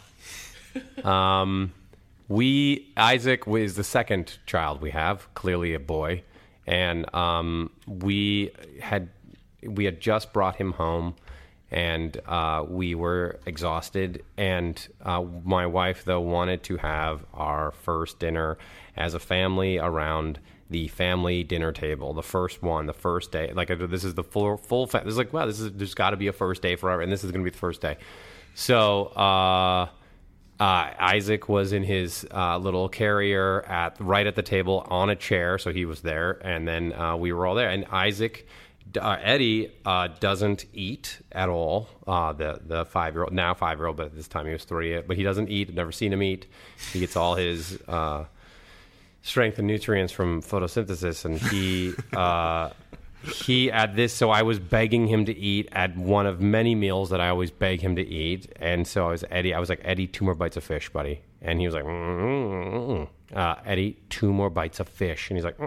Isaac is the second child we have, clearly a boy, and we had just brought him home, and we were exhausted, and my wife, though, wanted to have our first dinner as a family around the family dinner table, the first day. Like, this is the full this is like, wow, there's got to be a first day forever, and this is going to be the first day. So Isaac was in his little carrier right at the table on a chair, so he was there, and then we were all there. And Eddie doesn't eat at all. The 5-year-old, now 5-year-old, but at this time he was 3. But he doesn't eat. I've never seen him eat. He gets all his strength and nutrients from photosynthesis, and he at this. So I was begging him to eat at one of many meals that I always beg him to eat. And so I was like, Eddie, 2 more bites of fish, buddy. And he was like, Eddie, 2 more bites of fish. And he's like,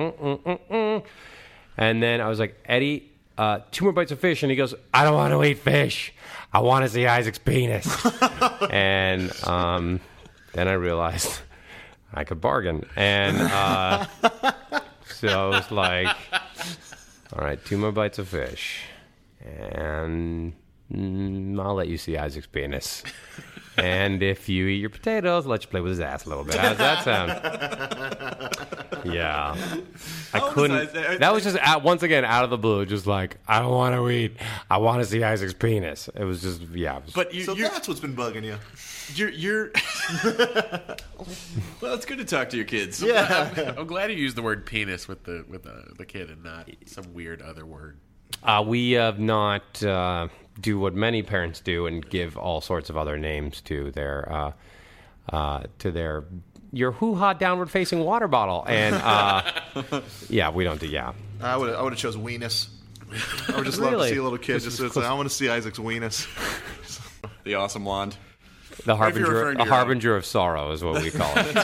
And then I was like, Eddie, 2 more bites of fish. And he goes, I don't want to eat fish. I want to see Isaac's penis. And then I realized I could bargain. And so I was like, all right, 2 more bites of fish. And I'll let you see Isaac's penis. And if you eat your potatoes, I'll let you play with his ass a little bit. How does that sound? Yeah. I couldn't. That was just, once again, out of the blue, just like, I don't want to eat. I want to see Isaac's penis. It was just, yeah. But that's what's been bugging you. You're well, it's good to talk to your kids. Yeah. I'm glad you used the word penis with the kid and not some weird other word. We have not do what many parents do and give all sorts of other names to their your hoo-ha downward-facing water bottle. And yeah, we don't do. Yeah, I would have chose weenus. I would just love to see a little kid just say, I want to see Isaac's weenus. The awesome wand. The harbinger of sorrow is what we call it.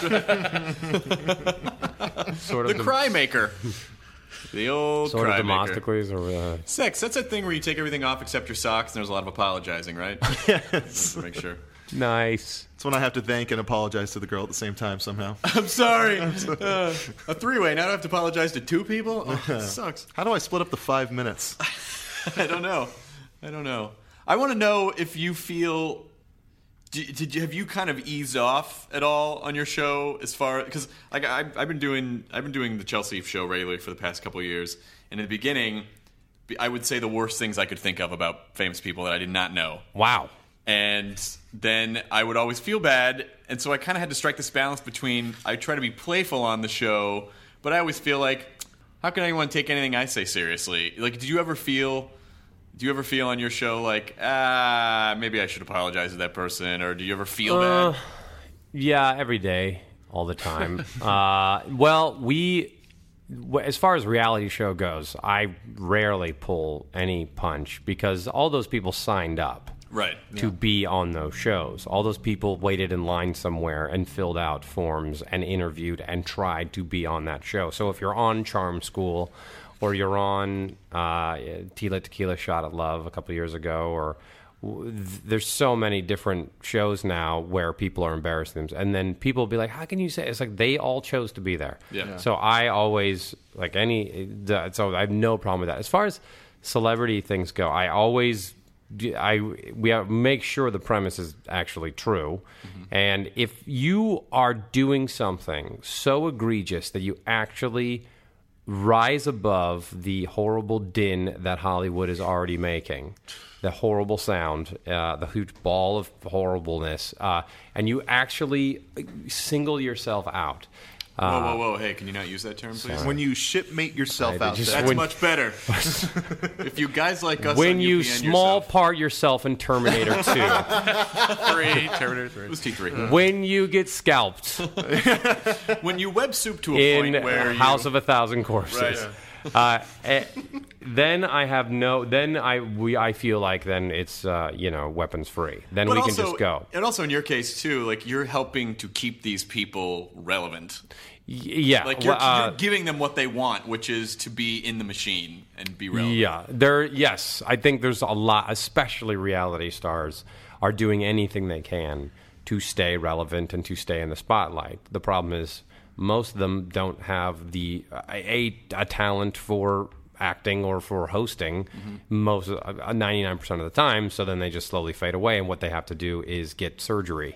Sort of the cry maker. The old sort cry of maker. Demosthenes or Sex, that's that thing where you take everything off except your socks, and there's a lot of apologizing, right? Yes. Make sure. Nice. It's when I have to thank and apologize to the girl at the same time somehow. I'm sorry. A 3-way. Now I have to apologize to 2 people? Oh, that sucks. How do I split up the 5 minutes? I don't know. I want to know if you feel... have you kind of eased off at all on your show as far... Because like, I've been doing the Chelsea show regularly for the past couple of years, and in the beginning, I would say the worst things I could think of about famous people that I did not know. Wow. And then I would always feel bad, and so I kind of had to strike this balance between I try to be playful on the show, but I always feel like, how can anyone take anything I say seriously? Like, do you ever feel on your show like, maybe I should apologize to that person, or do you ever feel bad? Yeah, every day, all the time. Well, as far as reality show goes, I rarely pull any punch because all those people signed up. Right. To be on those shows. All those people waited in line somewhere and filled out forms and interviewed and tried to be on that show. So if you're on Charm School or you're on Tila Tequila Shot at Love a couple of years ago, or there's so many different shows now where people are embarrassing them. And then people will be like, how can you say? It's like they all chose to be there. Yeah. So I always, so I have no problem with that. As far as celebrity things go, we have to make sure the premise is actually true. Mm-hmm. And if you are doing something so egregious that you actually rise above the horrible din that Hollywood is already making, the horrible sound, the huge ball of horribleness, and you actually single yourself out, Whoa. Hey, can you not use that term, please? When you shipmate yourself out there. That's much better. If you guys like us when on you UPN small yourself. part yourself in Terminator 2. 3, Terminator 3. It was T3. When you get scalped When you web soup to a in point where House of a Thousand Corpses. Right. Then I have no. Then I feel like then it's weapons free. Then But we also, can just go. And also in your case too, like you're helping to keep these people relevant. Yeah, Like you're giving them what they want, which is to be in the machine and be relevant. Yeah, yes, I think there's a lot, especially reality stars, are doing anything they can to stay relevant and to stay in the spotlight. The problem is most of them don't have a talent for acting or for hosting 99% of the time, so then they just slowly fade away, and what they have to do is get surgery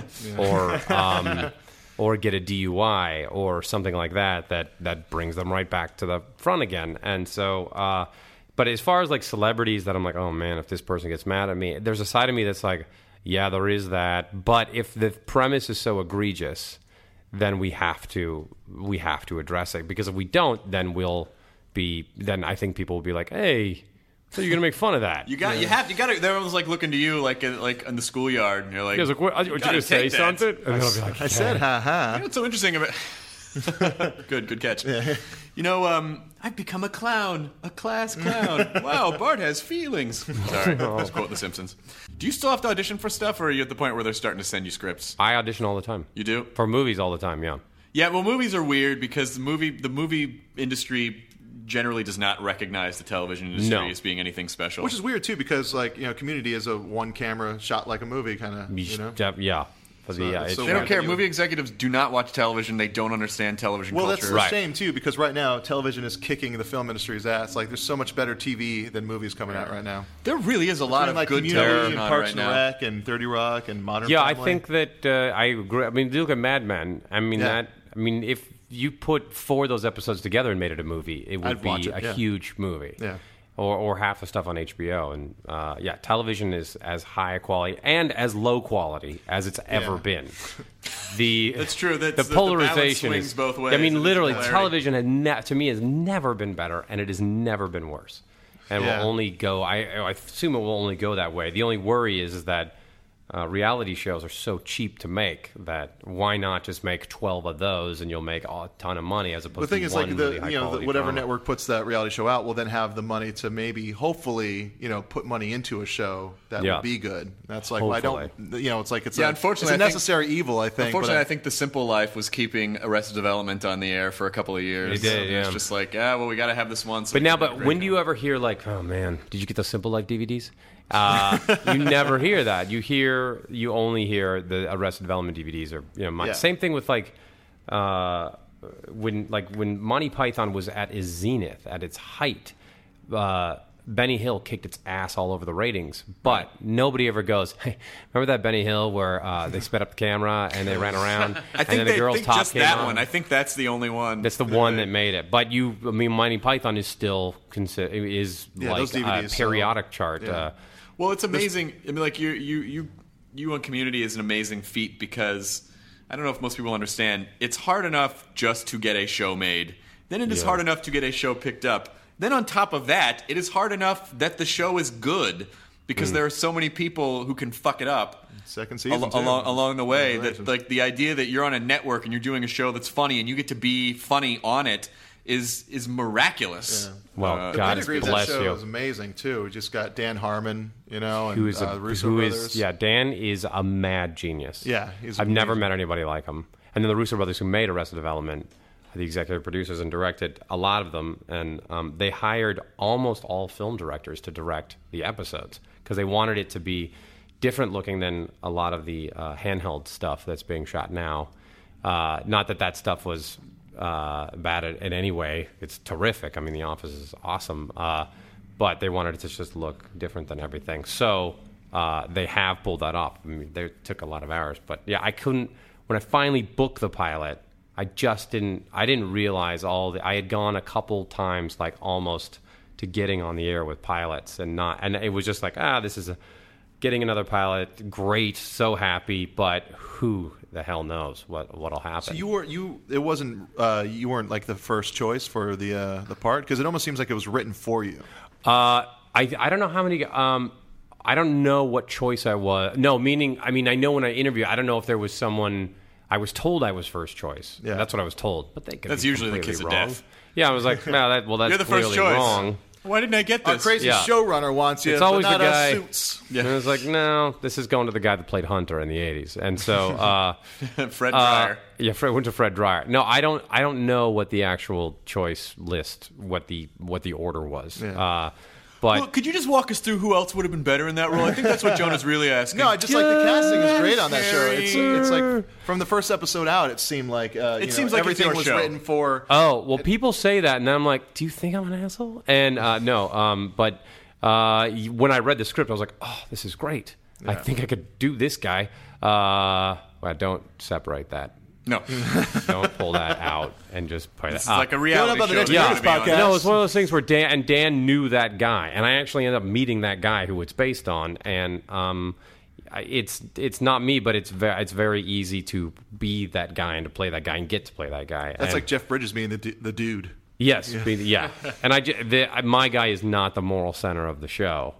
or get a DUI or something like that brings them right back to the front again. And so but as far as like celebrities that I'm like, oh man, if this person gets mad at me, there's a side of me that's like, yeah, there is that, but if the premise is so egregious, then we have to address it, because if we don't, then then I think people will be like, hey, so you're gonna make fun of that? You got to. Everyone's like looking to you, like in the schoolyard, and you're like, what you gonna say something? And then I'll be like, I said, ha. You know what's so interesting about? Good catch. Yeah. You know, I've become a clown, a class clown. Wow, Bart has feelings. Sorry, just quoting The Simpsons. Do you still have to audition for stuff, or are you at the point where they're starting to send you scripts? I audition all the time. You do? For movies all the time, yeah. Yeah, well, movies are weird because the movie industry generally does not recognize the television industry as being anything special. Which is weird too, because Community is a one camera shot like a movie kind of. Yeah. They don't care. Movie executives do not watch television. They don't understand television culture. Well, that's a shame too, because right now television is kicking the film industry's ass. Like, there's so much better TV than movies coming out right now. There really is a lot of good television on Parks right and now. Rec and 30 Rock and Modern Yeah, Family. I think that I agree. I mean, look at Mad Men. If you put 4 of those episodes together and made it a movie, it would be a huge movie. Yeah. Or half the stuff on HBO. And television is as high a quality and as low quality as it's ever been. That's true. The polarization swings is both ways. I mean, literally, television to me has never been better, and it has never been worse. And will only go. I assume it will only go that way. The only worry is that reality shows are so cheap to make that why not just make 12 of those and you'll make a ton of money as opposed the thing to is, one like really high-quality whatever drama. network puts that reality show out will then have the money to maybe, hopefully, put money into a show that would be good. That's like, I don't, it's like it's unfortunately, it's a necessary evil. I think. Unfortunately, I think The Simple Life was keeping Arrested Development on the air for a couple of years. They did, yeah. It's just like, we got to have this one. But when do you ever hear like, oh man, did you get the Simple Life DVDs? You never hear that. You only hear the Arrested Development DVDs, or same thing with like when Monty Python was at its zenith, at its height. Benny Hill kicked its ass all over the ratings, but nobody ever goes, hey, remember that Benny Hill where they sped up the camera and they ran around I think and then the girl's top just came that on? one. I think that's the only one. That's the one that made it. But Monty Python is still like a periodic chart. Yeah. Well, it's amazing. I mean, like you on Community is an amazing feat because I don't know if most people understand. It's hard enough just to get a show made. Then it is hard enough to get a show picked up. Then on top of that, it is hard enough that the show is good because there are so many people who can fuck it up. Second season along the way. That like the idea that you're on a network and you're doing a show that's funny and you get to be funny on it is miraculous. Yeah. Well, God bless that show you. is amazing too. We just got Dan Harmon, and the Russo brothers. Dan is a mad genius. Yeah, I've never met anybody like him. And then the Russo brothers, who made Arrested Development, the executive producers and directed a lot of them, and they hired almost all film directors to direct the episodes because they wanted it to be different looking than a lot of the handheld stuff that's being shot now. Not that stuff was bad in any way. It's terrific. I mean, The Office is awesome. But they wanted it to just look different than everything. So they have pulled that off. I mean, they took a lot of hours. But yeah, I couldn't, when I finally booked the pilot, I didn't realize I had gone a couple times, like almost to getting on the air with pilots and it was just like, this is getting another pilot, great, so happy, but who the hell knows what'll happen? So you weren't like the first choice for the part, because it almost seems like it was written for you. I don't know how many. I don't know what choice I was. No, meaning, I mean, I know when I interview, I don't know if there was someone. I was told I was first choice. Yeah. That's what I was told. But they could That's be usually the completely kiss of wrong. death. Yeah, I was like, no, that's You're the first clearly choice. wrong. Why didn't I get Our this? crazy Yeah. showrunner wants you. It's always but the not guy. Suits. And I was like, no, this is going to the guy that played Hunter in the '80s, and so Fred Dreyer. went to Fred Dreyer. No, I don't know what the actual choice list, what the order was. Yeah. But Well, could you just walk us through who else would have been better in that role? I think that's what Jonah's really asking. No, I just like the casting is great on that show. Jerry. It's like from the first episode out, it seemed like seems like everything it's your was show. written for. oh well, people say that, and I'm like, do you think I'm an asshole? And no, but when I read the script, I was like, oh, this is great. I think I could do this guy. Well, don't separate that. No. Don't pull that out and just play that. It's like a reality Going up on the show. next that Nerdist you're gonna be on. podcast. No, it's one of those things where Dan knew that guy, and I actually ended up meeting that guy who it's based on, and it's not me, but it's very easy to be that guy and to play that guy and get to play that guy. That's And- like Jeff Bridges being the dude. Yes, yeah. And my guy is not the moral center of the show,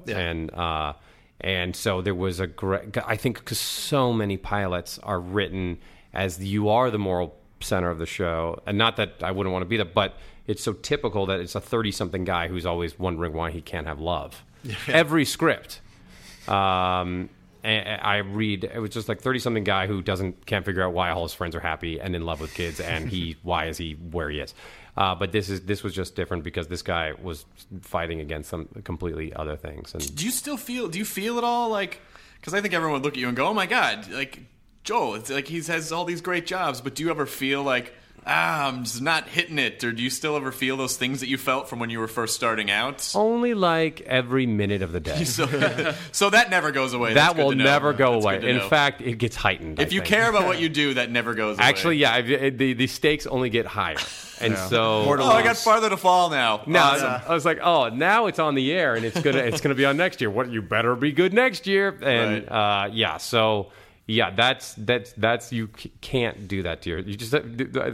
and so there was a great. I think because so many pilots are written as you are the moral center of the show, and not that I wouldn't want to be that, but it's so typical that it's a 30-something guy who's always wondering why he can't have love. Every script. And I read it was just like 30-something guy who can't figure out why all his friends are happy and in love with kids, and why is he where he is? But this was just different because this guy was fighting against some completely other things. And Do you feel at all like? Because I think everyone would look at you and go, "Oh my God, like Joel, it's like he has all these great jobs." But do you ever feel like, I'm just not hitting it, or do you still ever feel those things that you felt from when you were first starting out? only like every minute of the day. So that never goes away. That That's good will to know. never go That's away. good to In know. fact, it gets heightened. If I you think. care about what you do, that never goes away. Actually, yeah, the stakes only get higher, and so More to I got lose. farther to fall now. No, Awesome. I was like, oh, now it's on the air and it's gonna be on next year. What, you better be good next year. And that's you can't do that to your. You just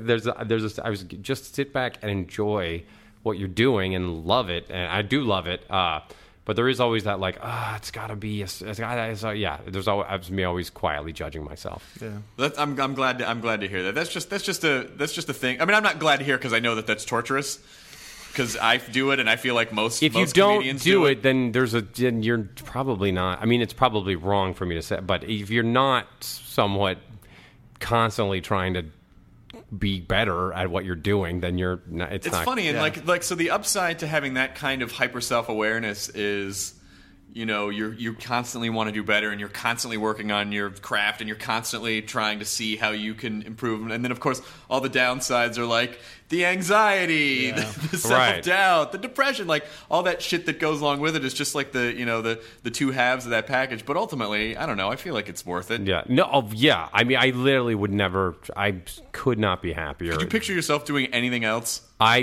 I was just sit back and enjoy what you're doing and love it, and I do love it. But there is always that like, it's got to be. There's always me always quietly judging myself. Yeah. I'm glad to hear that. That's just a thing. I mean, I'm not glad to hear because I know that's torturous. Because I do it, and I feel like most If you most don't comedians do it, then then you're probably not. I mean, it's probably wrong for me to say, but if you're not somewhat constantly trying to be better at what you're doing, then you're not. It's not funny, and like so the upside to having that kind of hyper self-awareness is, you constantly want to do better, and you're constantly working on your craft, and you're constantly trying to see how you can improve. And then, of course, all the downsides are like the anxiety, the self-doubt, the depression, like all that shit that goes along with it is just like the two halves of that package. But ultimately, I don't know. I feel like it's worth it. Yeah. No. Yeah. I mean, I literally would never. I could not be happier. Could you picture yourself doing anything else?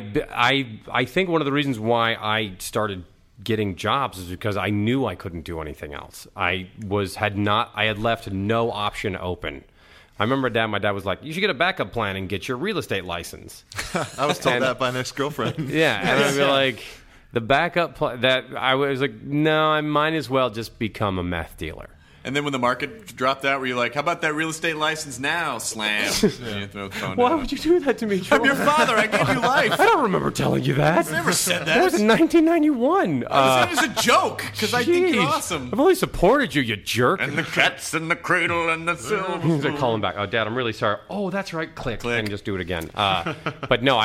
I think one of the reasons why I started getting jobs is because I knew I couldn't do anything else. I had left no option open. I remember my dad was like, you should get a backup plan and get your real estate license. I was told that by an ex-girlfriend. Yeah, and I'd be like, the backup plan, that I was like, no, I might as well just become a meth dealer. And then when the market dropped out, were you like, how about that real estate license now? Slam. You throw the phone Why down. would you do that to me, Joel? I'm your father. I gave you life. I don't remember telling you that. I never said That was that. in 1991. I was a joke because I think you're Jeez. awesome. I've only supported you, you jerk. And the cat's in the cradle and the silver. They're calling back. Oh, Dad, I'm really sorry. Oh, that's right. Click. And just do it again. But no,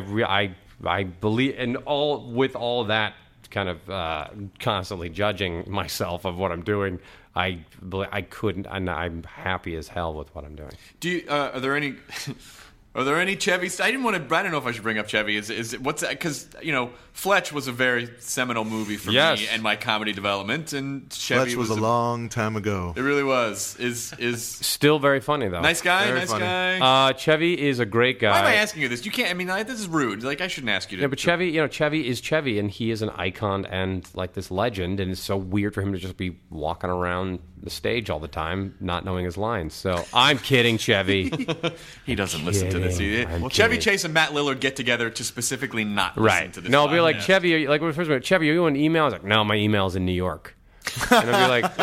I believe in with all that kind of constantly judging myself of what I'm doing. I couldn't, and I'm happy as hell with what I'm doing. Do you, are there any? Are there any Chevy? I don't know if I should bring up Chevy. Is what's that? Because Fletch was a very seminal movie for me and my comedy development, and Chevy Fletch was a long time ago. It really was. Is still very funny though. Nice guy. Very nice funny. guy. Chevy is a great guy. Why am I asking you this? You can't. I mean, this is rude. Like I shouldn't ask you to. Yeah, but Chevy is Chevy, and he is an icon and like this legend, and it's so weird for him to just be walking around the stage all the time, not knowing his lines. So I'm kidding, Chevy. He doesn't listen to this. I'm Chevy kidding. Chase and Matt Lillard get together to specifically not listen to this. No, I'll be podcast. like, Chevy, when we first met, Chevy, are you on email? I was like, no, my email's in New York. And I'll be like,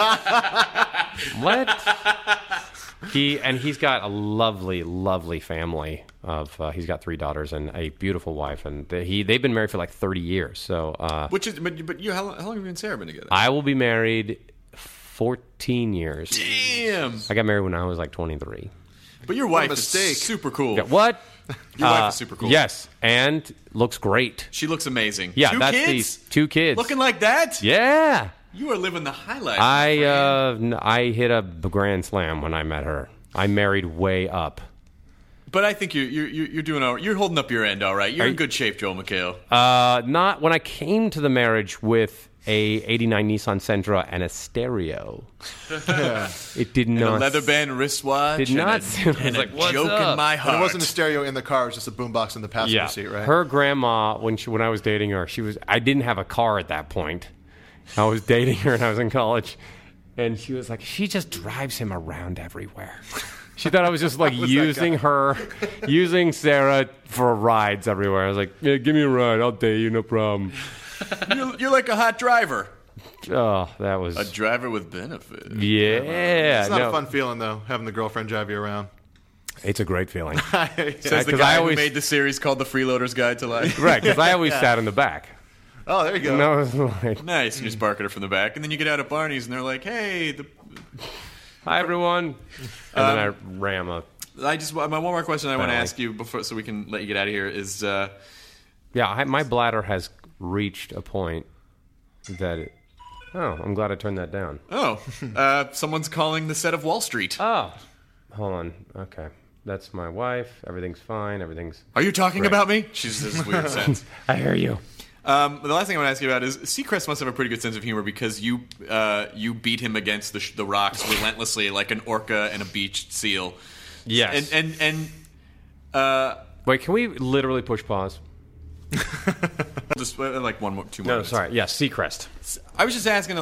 what? He's got a lovely, lovely family. He's got 3 daughters and a beautiful wife, and they've been married for like 30 years. So, but you, how long have you and Sarah been together? I will be married 14 years. Damn. I got married when I was like 23. But your wife is super cool. Yeah, what? Your wife is super cool. Yes, and looks great. She looks amazing. Yeah, 2 that's kids? 2 kids. Looking like that? Yeah. You are living the high life. I hit a grand slam when I met her. I married way up. But I think you're doing all right. You're holding up your end all right. You're in good shape, Joel McHale. Not when I came to the marriage with a 89 Nissan Sentra and a stereo. It did not. And a leather band wristwatch. Did not. And a joke in my heart. And it wasn't a stereo in the car; it was just a boombox in the passenger seat, right? Her grandma, when I was dating her, I didn't have a car at that point. I was dating her and I was in college, and she was like, she just drives him around everywhere. She thought I was just like using Sarah for rides everywhere. I was like, yeah, give me a ride. I'll date you, no problem. You're like a hot driver. Oh, that was a driver with benefits. Yeah, it's not a fun feeling though, having the girlfriend drive you around. It's a great feeling. Says the guy who made the series called The Freeloader's Guide to Life. Right, because I always sat in the back. Oh, there you go. No, it was like, nice. You just bark at her from the back, and then you get out at Barney's, and they're like, "Hey, hi everyone," and then I ram a. My one more question I want to ask you before, so we can let you get out of here is. My bladder has reached a point that. I'm glad I turned that down. Someone's calling the set of Wall Street. Oh, hold on. Okay, that's my wife. Everything's fine. Everything's. Are you talking great. About me? She's this weird sense. I hear you. The last thing I want to ask you about is Seacrest must have a pretty good sense of humor because you beat him against the rocks relentlessly like an orca and a beached seal. Yes. And wait, can we literally push pause? Just like 2 more minutes. Sorry. Yeah, Seacrest. I was just asking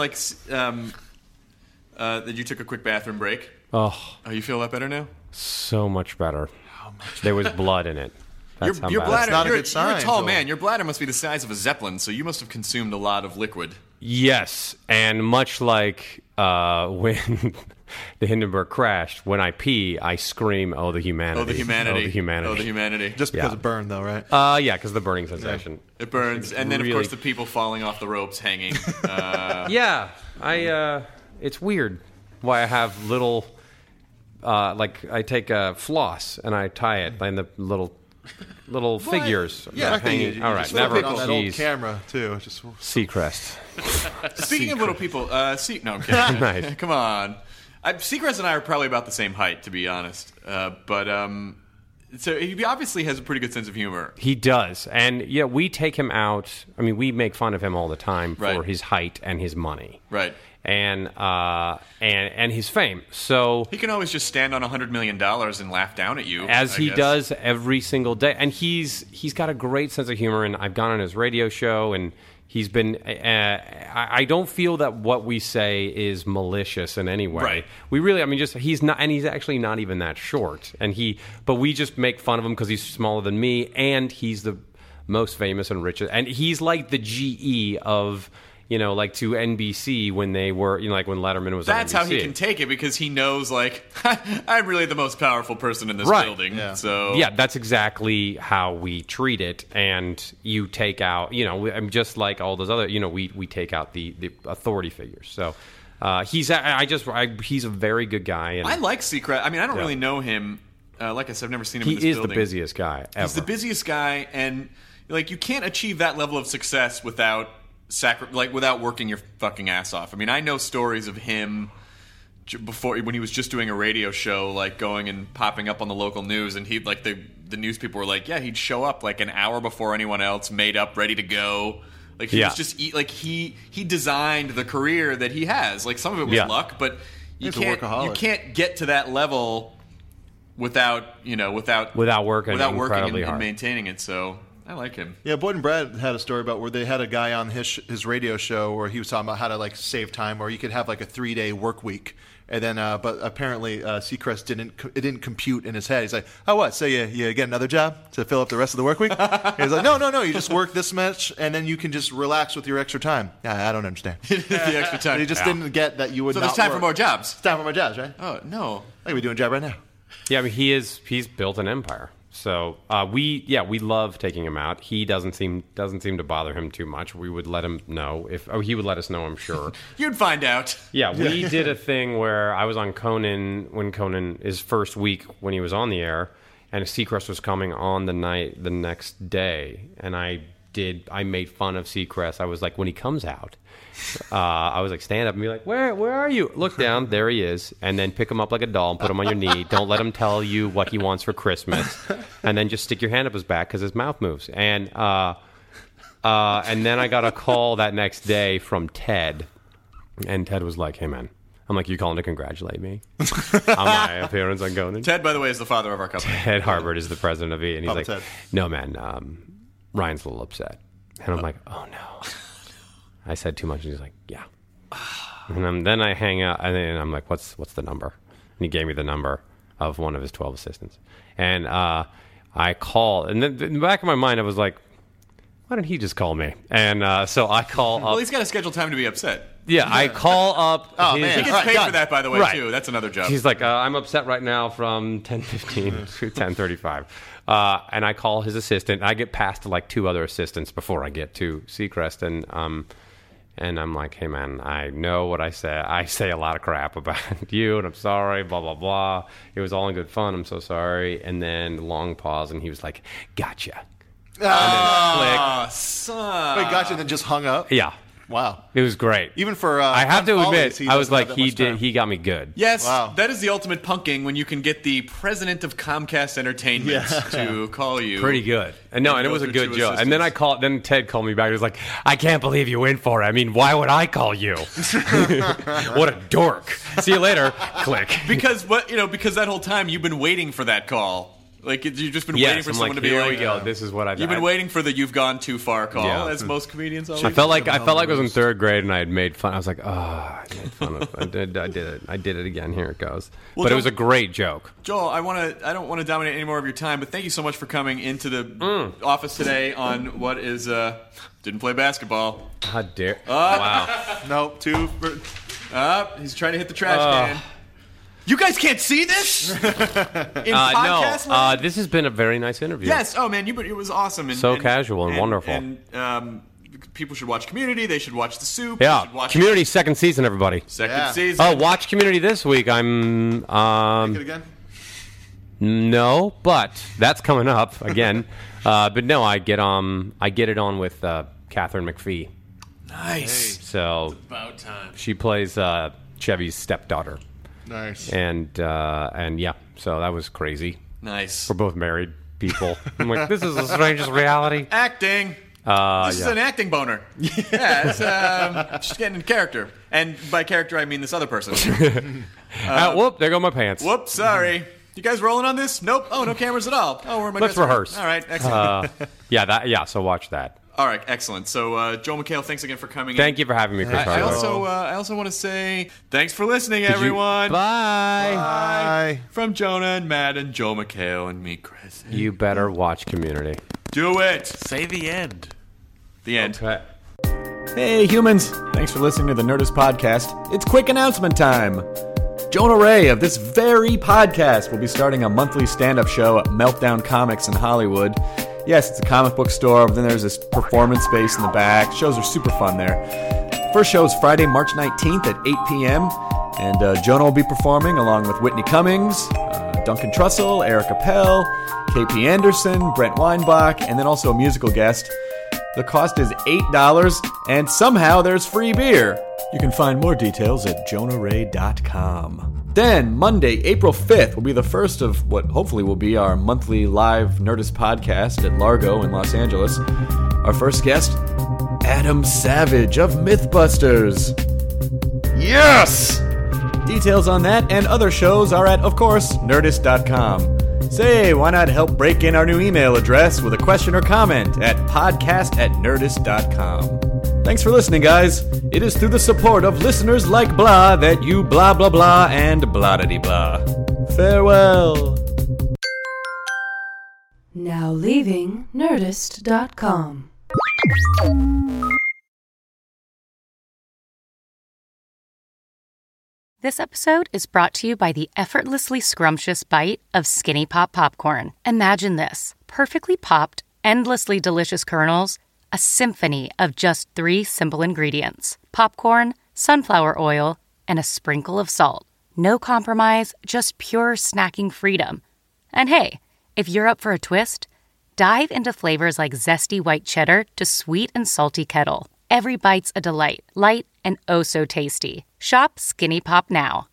that you took a quick bathroom break. Oh, you feel a lot better now? So much better. There was blood in it. That's your bladder. Not a good sign, You're a tall Joel. man. Your bladder must be the size of a Zeppelin, so you must have consumed a lot of liquid. Yes, and much like when the Hindenburg crashed, when I pee, I scream, "Oh, the humanity! Oh, the humanity! Oh, the humanity! Oh, the humanity!" Just because it burned, though, right? Yeah, because the burning sensation. It burns, and then really... of course the people falling off the ropes, hanging. Yeah, it's weird why I have little. I take a floss and I tie it in the little figures hanging. All right, never on that old camera too. Just Seacrest. Speaking of little people, no, I'm kidding. Nice. Come on, Seacrest and I are probably about the same height, to be honest. So he obviously has a pretty good sense of humor. He does, and we take him out. I mean, we make fun of him all the time for his height and his money, right? And his fame. So he can always just stand on $100 million and laugh down at you, as he does every single day. And he's got a great sense of humor. And I've gone on his radio show, and he's been. I don't feel that what we say is malicious in any way. Right. We really. I mean, he's not, and he's actually not even that short. But we just make fun of him because he's smaller than me, and he's the most famous and richest, and he's like the GE of. Like to NBC when they were, like when Letterman was on NBC. That's how he can take it because he knows, like, I'm really the most powerful person in this building. Yeah. So yeah, that's exactly how we treat it. And you take out, just like all those other, we take out the authority figures. So he's a very good guy. And I like Seacrest. I mean, I don't really know him. Like I said, I've never seen him in this building. He is the busiest guy ever. He's the busiest guy, and like you can't achieve that level of success without working your fucking ass off. I mean, I know stories of him before when he was just doing a radio show, like going and popping up on the local news, and he like the the news people were like, yeah, he'd show up like an hour before anyone else, made up, ready to go. Like he was just he designed the career that he has. Like some of it was luck, but you can't get to that level without working and maintaining it. So I like him. Yeah, Boyd and Brad had a story about where they had a guy on his radio show where he was talking about how to like save time, or you could have like a 3-day work week. And then, but apparently Seacrest didn't compute in his head. He's like, "Oh, what? So you get another job to fill up the rest of the work week?" He's like, "No. You just work this much, and then you can just relax with your extra time." I don't understand the extra time. He just didn't get that you would. So not there's time work. for more jobs. It's time for more jobs, right? Oh no, I could be doing a job right now. Yeah, I mean he's built an empire. So we love taking him out. He doesn't seem to bother him too much. We would let him know he would let us know, I'm sure. You'd find out. Yeah, we did a thing where I was on Conan when Conan his first week when he was on the air, and Seacrest was coming on the next day, and I made fun of Seacrest. I was like, when he comes out, I was like, stand up and be like, where are you? Look down, there he is, and then pick him up like a doll and put him on your knee. Don't let him tell you what he wants for Christmas, and then just stick your hand up his back because his mouth moves. And then I got a call that next day from Ted, and Ted was like, "Hey man," I'm like, "You calling to congratulate me on my appearance on Conan?" Ted, by the way, is the father of our company. Ted Harbert is the president of E, and he's like, Ted. "No man, Ryan's a little upset," and I'm like, "Oh no." I said too much, and he's like, "Yeah." And then I hang out, and then I'm like, "What's the number?" And he gave me the number of one of his 12 assistants. And I call, and then in the back of my mind, I was like, "Why didn't he just call me?" And so I call up. Well, he's got a scheduled time to be upset. Yeah, I call up. He gets paid for that, by the way, too. That's another job. He's like, "I'm upset right now from 10:15 to 10:35." And I call his assistant. I get past to like 2 other assistants before I get to Seacrest, and I'm like, "Hey man, I know what I say. I say a lot of crap about you, and I'm sorry. Blah blah blah. It was all in good fun. I'm so sorry." And then long pause, and he was like, "Gotcha." Son. Wait, gotcha. Then just hung up. Yeah. Wow. It was great. Even for I have to admit, I was like, he he got me good. Yes, that is the ultimate punking when you can get the president of Comcast Entertainment to call you. Pretty good. And it was a good joke. And then then Ted called me back. He was like, "I can't believe you went for it. I mean, why would I call you?" What a dork. See you later. Click. Because that whole time you've been waiting for that call. Like you've just been waiting for someone to be "Here like, we go. This is what I." You've been waiting for the "you've gone too far" call, as most comedians always. I felt like I was in 3rd grade and I had made fun. I was like, I made fun of. I did it. I did it again. Here it goes. Well, but it was a great joke. Joel, I don't want to dominate any more of your time, but thank you so much for coming into the office today on what is didn't play basketball. How dare! Wow. No, 2. He's trying to hit the trash can. You guys can't see this in podcast land? This has been a very nice interview. Yes. Oh man, it was awesome. And casual and wonderful. And people should watch Community. They should watch The Soup. Yeah. They should watch Community 2nd season, everybody. Second season. Oh, watch Community this week. I'm. Make it again? No, but that's coming up again. But no, I get it on with Catherine McPhee. Nice. So It's about time. she plays Chevy's stepdaughter. Nice. And yeah, so that was crazy. Nice. We're both married people. I'm like, this is the strangest reality. Acting. This is an acting boner. Yeah, it's just getting in character. And by character, I mean this other person. Whoop, there go my pants. Whoops, sorry. You guys rolling on this? Nope. Oh, no cameras at all. Oh, we're in my Let's dressing room. rehearse. All right, excellent. So watch that. All right, excellent. So, Joel McHale, thanks again for coming in. Thank you for having me, Chris. I also want to say thanks for listening, everyone. Bye. Bye. From Jonah and Matt and Joel McHale and me, Chris. You better watch Community. Do it. Say the end. The end. Okay. Hey, humans. Thanks for listening to the Nerdist Podcast. It's quick announcement time. Jonah Ray of this very podcast will be starting a monthly stand-up show at Meltdown Comics in Hollywood. Yes, it's a comic book store, but then there's this performance space in the back. Shows are super fun there. First show is Friday, March 19th at 8 p.m., and Jonah will be performing along with Whitney Cummings, Duncan Trussell, Eric Appel, KP Anderson, Brent Weinbach, and then also a musical guest. The cost is $8, and somehow there's free beer. You can find more details at jonahray.com. then, Monday, April 5th, will be the first of what hopefully will be our monthly live Nerdist podcast at Largo in Los Angeles. Our first guest, Adam Savage of Mythbusters. Yes! Details on that and other shows are at, of course, Nerdist.com. Say, why not help break in our new email address with a question or comment at podcast@Nerdist.com. Thanks for listening, guys. It is through the support of listeners like blah that you blah blah blah and blah-da-dee-blah. Farewell. Now leaving Nerdist.com. This episode is brought to you by the effortlessly scrumptious bite of Skinny Pop popcorn. Imagine this: perfectly popped, endlessly delicious kernels, a symphony of just 3 simple ingredients: popcorn, sunflower oil, and a sprinkle of salt. No compromise, just pure snacking freedom. And hey, if you're up for a twist, dive into flavors like zesty white cheddar to sweet and salty kettle. Every bite's a delight, light and oh so tasty. Shop Skinny Pop now.